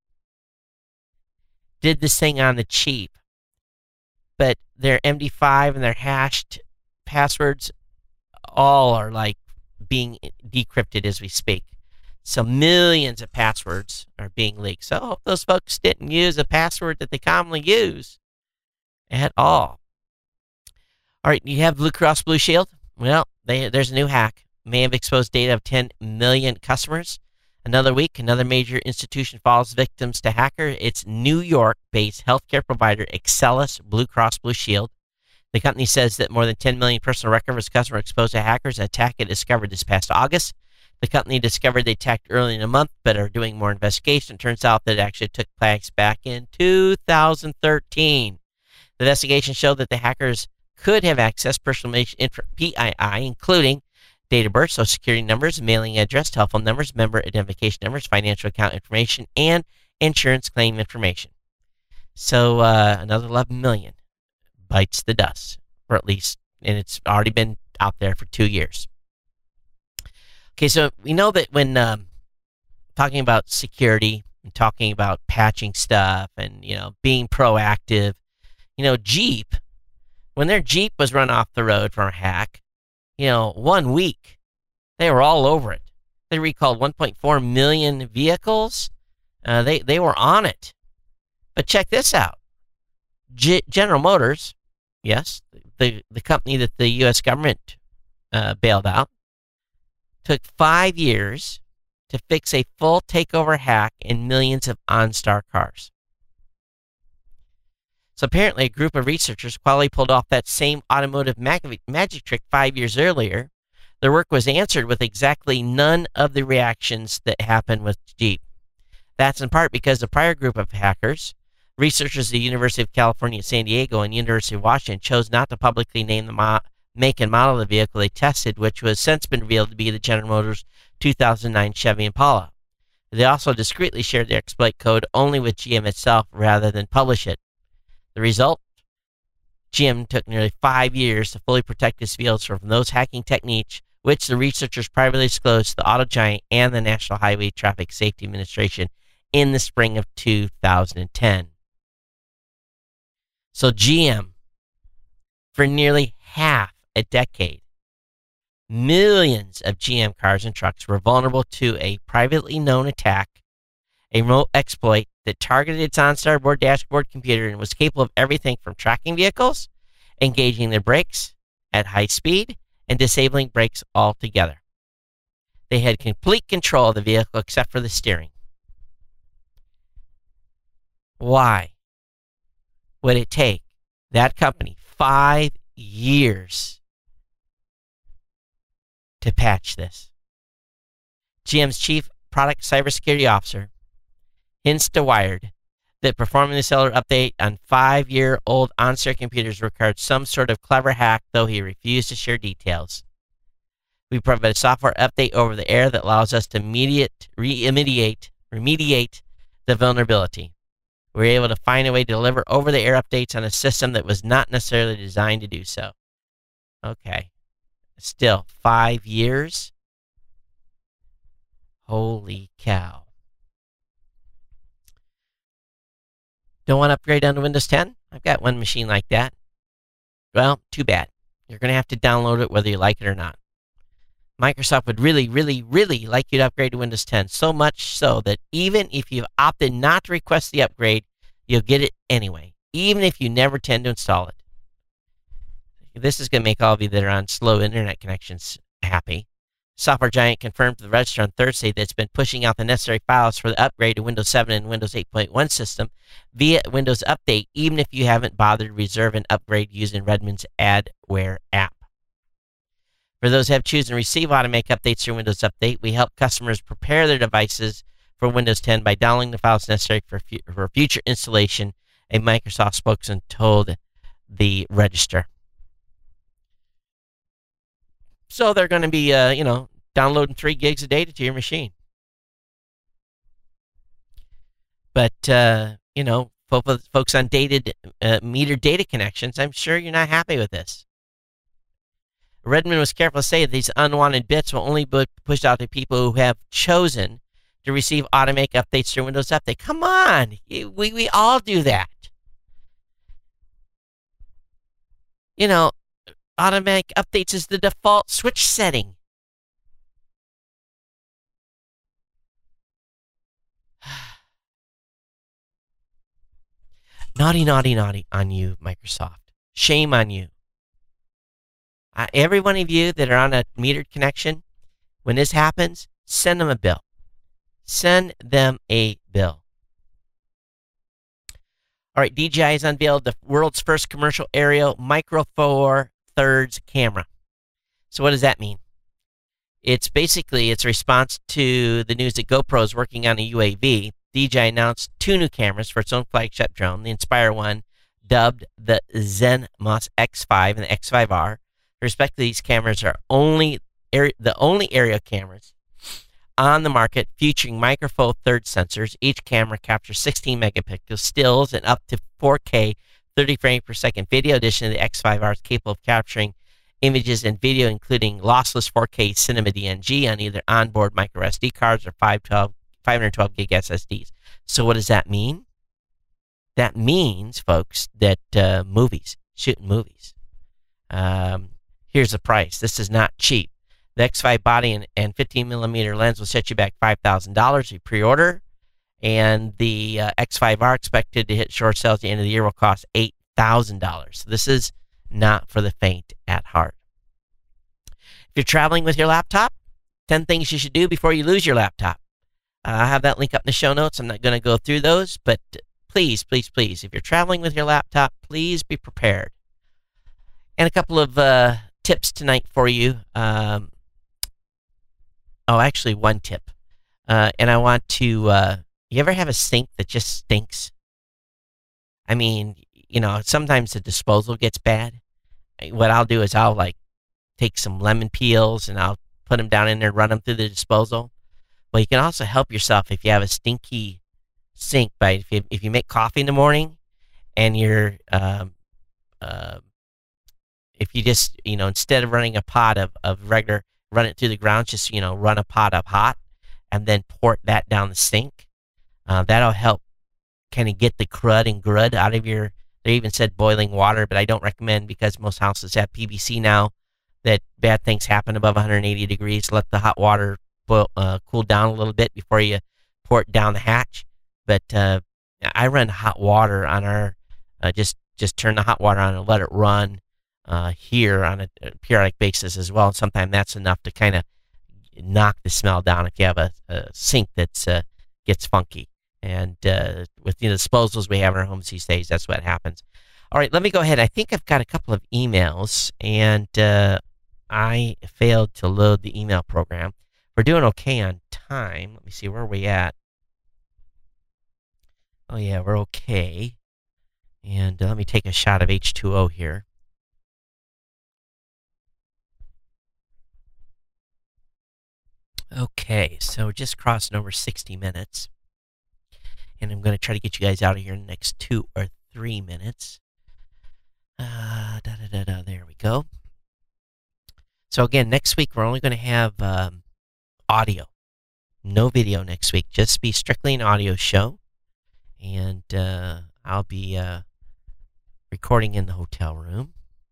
did this thing on the cheap, but their M D five and their hashed passwords all are like being decrypted as we speak. So millions of passwords are being leaked. So I hope those folks didn't use a password that they commonly use at all. All right, you have Blue Cross Blue Shield. Well, they, there's a new hack. May have exposed data of ten million customers. Another week, another major institution falls victims to hacker. It's New York-based healthcare provider Excellus Blue Cross Blue Shield. The company says that more than ten million personal records of its customers exposed to hackers. An attack it discovered this past August. The company discovered they attacked early in the month, but are doing more investigation. It turns out that it actually took place back in two thousand thirteen. The investigation showed that the hackers could have accessed personal information, P I I, including date of birth, social security numbers, mailing address, telephone numbers, member identification numbers, financial account information, and insurance claim information. So uh, another eleven million bites the dust, or at least, and it's already been out there for two years. Okay, so we know that when um, talking about security and talking about patching stuff and, you know, being proactive, you know, Jeep, when their Jeep was run off the road from a hack, you know, one week, they were all over it. They recalled one point four million vehicles. Uh, they, they were on it. But check this out. G- General Motors, yes, the, the company that the U S government uh, bailed out, took five years to fix a full takeover hack in millions of OnStar cars. So apparently a group of researchers quietly pulled off that same automotive mag- magic trick five years earlier. Their work was answered with exactly none of the reactions that happened with Jeep. That's in part because the prior group of hackers, researchers at the University of California at San Diego and University of Washington, chose not to publicly name the mo- make and model of the vehicle they tested, which has since been revealed to be the General Motors two thousand nine Chevy Impala. They also discreetly shared their exploit code only with G M itself rather than publish it. The result? G M took nearly five years to fully protect its vehicles from those hacking techniques, which the researchers privately disclosed to the auto giant and the National Highway Traffic Safety Administration in the spring of two thousand ten. So G M, for nearly half a decade, millions of G M cars and trucks were vulnerable to a privately known attack, a remote exploit that targeted its OnStar board dashboard computer and was capable of everything from tracking vehicles, engaging their brakes at high speed, and disabling brakes altogether. They had complete control of the vehicle except for the steering. Why would it take that company five years to patch this? G M's chief product cybersecurity officer hints to Wired that performing the cellular update on five-year-old OnStar computers required some sort of clever hack, though he refused to share details. We provide a software update over the air that allows us to immediate, remediate, remediate the vulnerability. We were able to find a way to deliver over-the-air updates on a system that was not necessarily designed to do so. Okay. Still, five years? Holy cow. Don't want to upgrade onto Windows ten? I've got one machine like that. Well, too bad. You're going to have to download it whether you like it or not. Microsoft would really, really, really like you to upgrade to Windows ten, so much so that even if you've opted not to request the upgrade, you'll get it anyway, even if you never tend to install it. This is going to make all of you that are on slow internet connections happy. Software Giant confirmed to the Register on Thursday that it's been pushing out the necessary files for the upgrade to Windows seven and Windows eight point one system via Windows Update, even if you haven't bothered to reserve an upgrade using Redmond's Adware app. For those who have chosen to receive automatic updates through Windows Update, we help customers prepare their devices for Windows ten by downloading the files necessary for, fu- for future installation, a Microsoft spokesman told the Register. So they're going to be, uh, you know, downloading three gigs of data to your machine. But, uh, you know, folks on dated uh, metered data connections, I'm sure you're not happy with this. Redmond was careful to say that these unwanted bits will only be pushed out to people who have chosen to receive automatic updates through Windows Update. Come on, we, we all do that. You know, automatic updates is the default switch setting. Naughty, naughty, naughty on you, Microsoft. Shame on you. Uh, every one of you that are on a metered connection, when this happens, send them a bill. Send them a bill. All right, D J I has unveiled the world's first commercial aerial Micro Four Thirds camera. So what does that mean? It's basically its response to the news that GoPro is working on a U A V. D J I announced two new cameras for its own flagship drone. The Inspire one, dubbed the ZenMos X five and the X five R. Respectively, these cameras are only aer- the only aerial cameras on the market featuring Micro Four Thirds sensors. Each camera captures sixteen megapixel stills and up to four K thirty frames per second video. In addition, the X five R is capable of capturing images and video, including lossless four K Cinema D N G on either onboard micro S D cards or five hundred twelve gig S S Ds. So what does that mean? That means, folks, that uh, movies, shooting movies. Um, here's the price. This is not cheap. The X five body and, and fifteen millimeter lens will set you back five thousand dollars. You pre-order. And the uh, X five R expected to hit short sales at the end of the year will cost eight thousand dollars. So this is not for the faint at heart. If you're traveling with your laptop, ten things you should do before you lose your laptop. Uh, I have that link up in the show notes. I'm not going to go through those, but please, please, please, if you're traveling with your laptop, please be prepared. And a couple of uh, tips tonight for you. Um, oh, actually, one tip. Uh, and I want to, uh, you ever have a sink that just stinks? I mean, you know, sometimes the disposal gets bad. What I'll do is I'll, like, take some lemon peels and I'll put them down in there and run them through the disposal. Well, you can also help yourself if you have a stinky sink by if you, if you make coffee in the morning and you're, um, uh, if you just, you know, instead of running a pot of, of regular, run it through the ground, just, you know, run a pot of hot and then pour that down the sink. Uh, that'll help kind of get the crud and grud out of your, they even said boiling water, but I don't recommend because most houses have P V C now that bad things happen above one hundred eighty degrees. Let the hot water boil, uh, cool down a little bit before you pour it down the hatch. But uh, I run hot water on our, uh, just, just turn the hot water on and let it run uh, here on a, a periodic basis as well. And sometimes that's enough to kind of knock the smell down if you have a, a sink that's uh, gets funky. And uh, with the disposals we have in our homes these days, that's what happens. All right, let me go ahead. I think I've got a couple of emails, and uh, I failed to load the email program. We're doing okay on time. Let me see, where are we at? Oh, yeah, we're okay. And uh, let me take a shot of H two O here. Okay, so just crossing over sixty minutes. And I'm going to try to get you guys out of here in the next two or three minutes. Uh, da, da, da, da, there we go. So again, next week we're only going to have um, audio, no video next week. Just be strictly an audio show, and uh, I'll be uh, recording in the hotel room.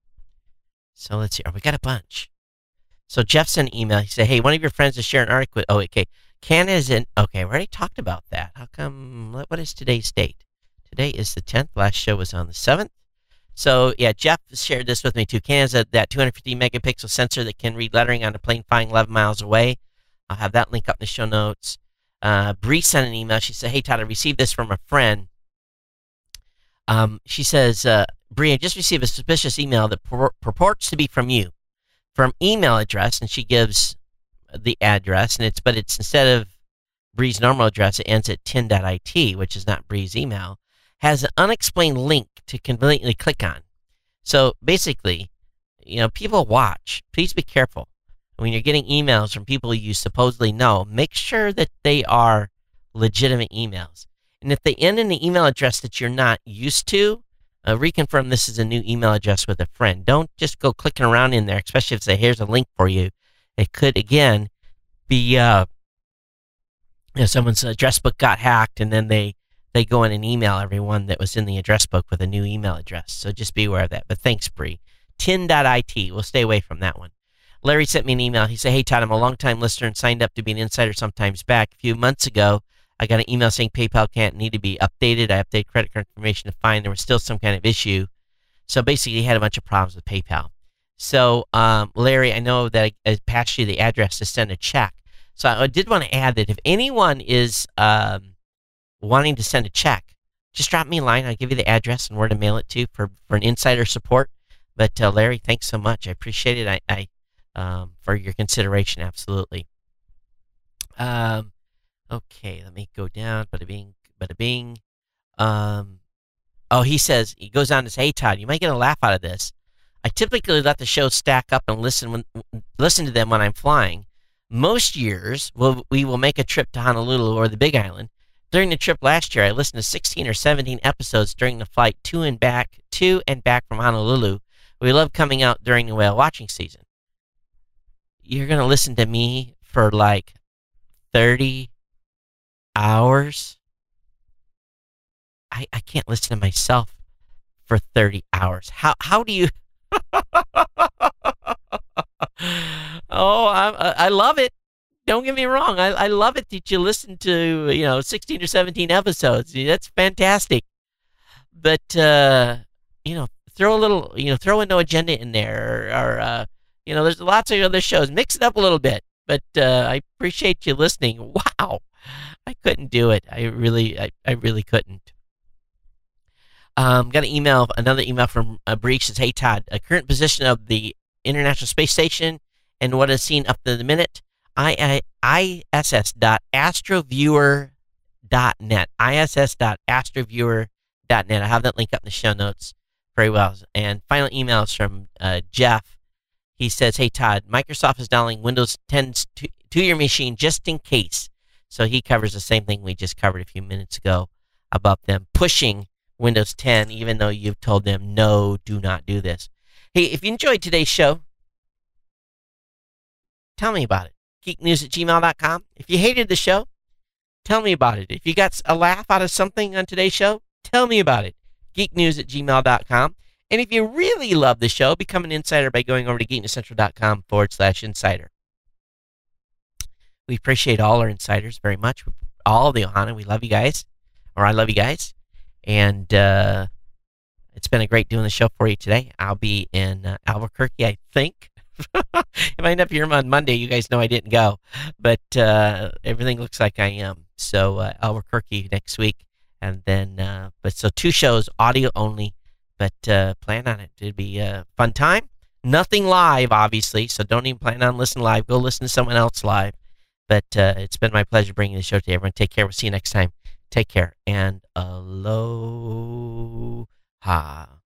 So let's see. Oh, we got a bunch. So Jeff sent an email. He said, "Hey, one of your friends is sharing an article with." Oh, okay. Canada's in. Okay, we already talked about that. How come? What is today's date? Today is the tenth. Last show was on the seventh. So, yeah, Jeff shared this with me, too. Canada's a, that two hundred fifty megapixel sensor that can read lettering on a plane flying eleven miles away. I'll have that link up in the show notes. Uh, Bree sent an email. She said, "Hey, Todd, I received this from a friend." Um, she says, uh, "Bree, I just received a suspicious email that pur- purports to be from you, from email address," and she gives the address, and it's but it's instead of Bree's normal address, it ends at tin dot I T, which is not Bree's email, has an unexplained link to conveniently click on. So basically, you know, people watch. Please be careful. When you're getting emails from people you supposedly know, make sure that they are legitimate emails. And if they end in an email address that you're not used to, uh, reconfirm this is a new email address with a friend. Don't just go clicking around in there, especially if it says, "Here's a link for you." It could, again, be uh, you know, someone's address book got hacked, and then they, they go in and email everyone that was in the address book with a new email address. So just be aware of that. But thanks, Bree. tin dot I T. We'll stay away from that one. Larry sent me an email. He said, "Hey, Todd, I'm a long-time listener and signed up to be an insider sometimes back. A few months ago, I got an email saying PayPal can't need to be updated. I updated credit card information to find there was still some kind of issue. So basically, he had a bunch of problems with PayPal. So, um, Larry, I know that I, I passed you the address to send a check. So I did want to add that if anyone is um, wanting to send a check, just drop me a line. I'll give you the address and where to mail it to for, for an insider support. But, uh, Larry, thanks so much. I appreciate it I, I um, for your consideration. Absolutely. Um, okay, let me go down. Bada bing, bada bing. Um, oh, he says, he goes on to say, "Hey, Todd, you might get a laugh out of this. I typically let the show stack up and listen when, listen to them when I'm flying. Most years, we'll, we will make a trip to Honolulu or the Big Island. During the trip last year, I listened to sixteen or seventeen episodes during the flight to and back to and back from Honolulu. We love coming out during the whale watching season." You're going to listen to me for like thirty hours? I, I can't listen to myself for thirty hours. How how do you... Oh, I, I love it. Don't get me wrong. I, I love it that you listen to, you know, sixteen or seventeen episodes. That's fantastic. But, uh, you know, throw a little, you know, throw a No Agenda in there. Or, or uh, you know, there's lots of other shows. Mix it up a little bit. But uh, I appreciate you listening. Wow. I couldn't do it. I really, I, I really couldn't. Um, got an email, another email from uh, Bree. Says, "Hey, Todd, a current position of the International Space Station and what is seen up to the minute, I S dot astroviewer dot net, I S S dot astroviewer dot net. I have that link up in the show notes very well. And final emails from uh, Jeff. He says, "Hey, Todd, Microsoft is downloading Windows ten to, to your machine just in case." So he covers the same thing we just covered a few minutes ago about them pushing Windows ten, even though you've told them, no, do not do this. Hey, if you enjoyed today's show, tell me about it. geek news at gmail dot com. If you hated the show, tell me about it. If you got a laugh out of something on today's show, tell me about it. geek news at gmail dot com. And if you really love the show, become an insider by going over to geek news central dot com forward slash insider. We appreciate all our insiders very much. All of the Ohana. We love you guys. Or I love you guys. And uh, it's been a great doing the show for you today. I'll be in uh, Albuquerque, I think. If I end up here on Monday, you guys know I didn't go. But uh, everything looks like I am. So uh, Albuquerque next week. And then, uh, but so two shows, audio only. But uh, plan on it. It'd be a fun time. Nothing live, obviously. So don't even plan on listening live. Go listen to someone else live. But uh, it's been my pleasure bringing the show to everyone. Take care. We'll see you next time. Take care. And aloha.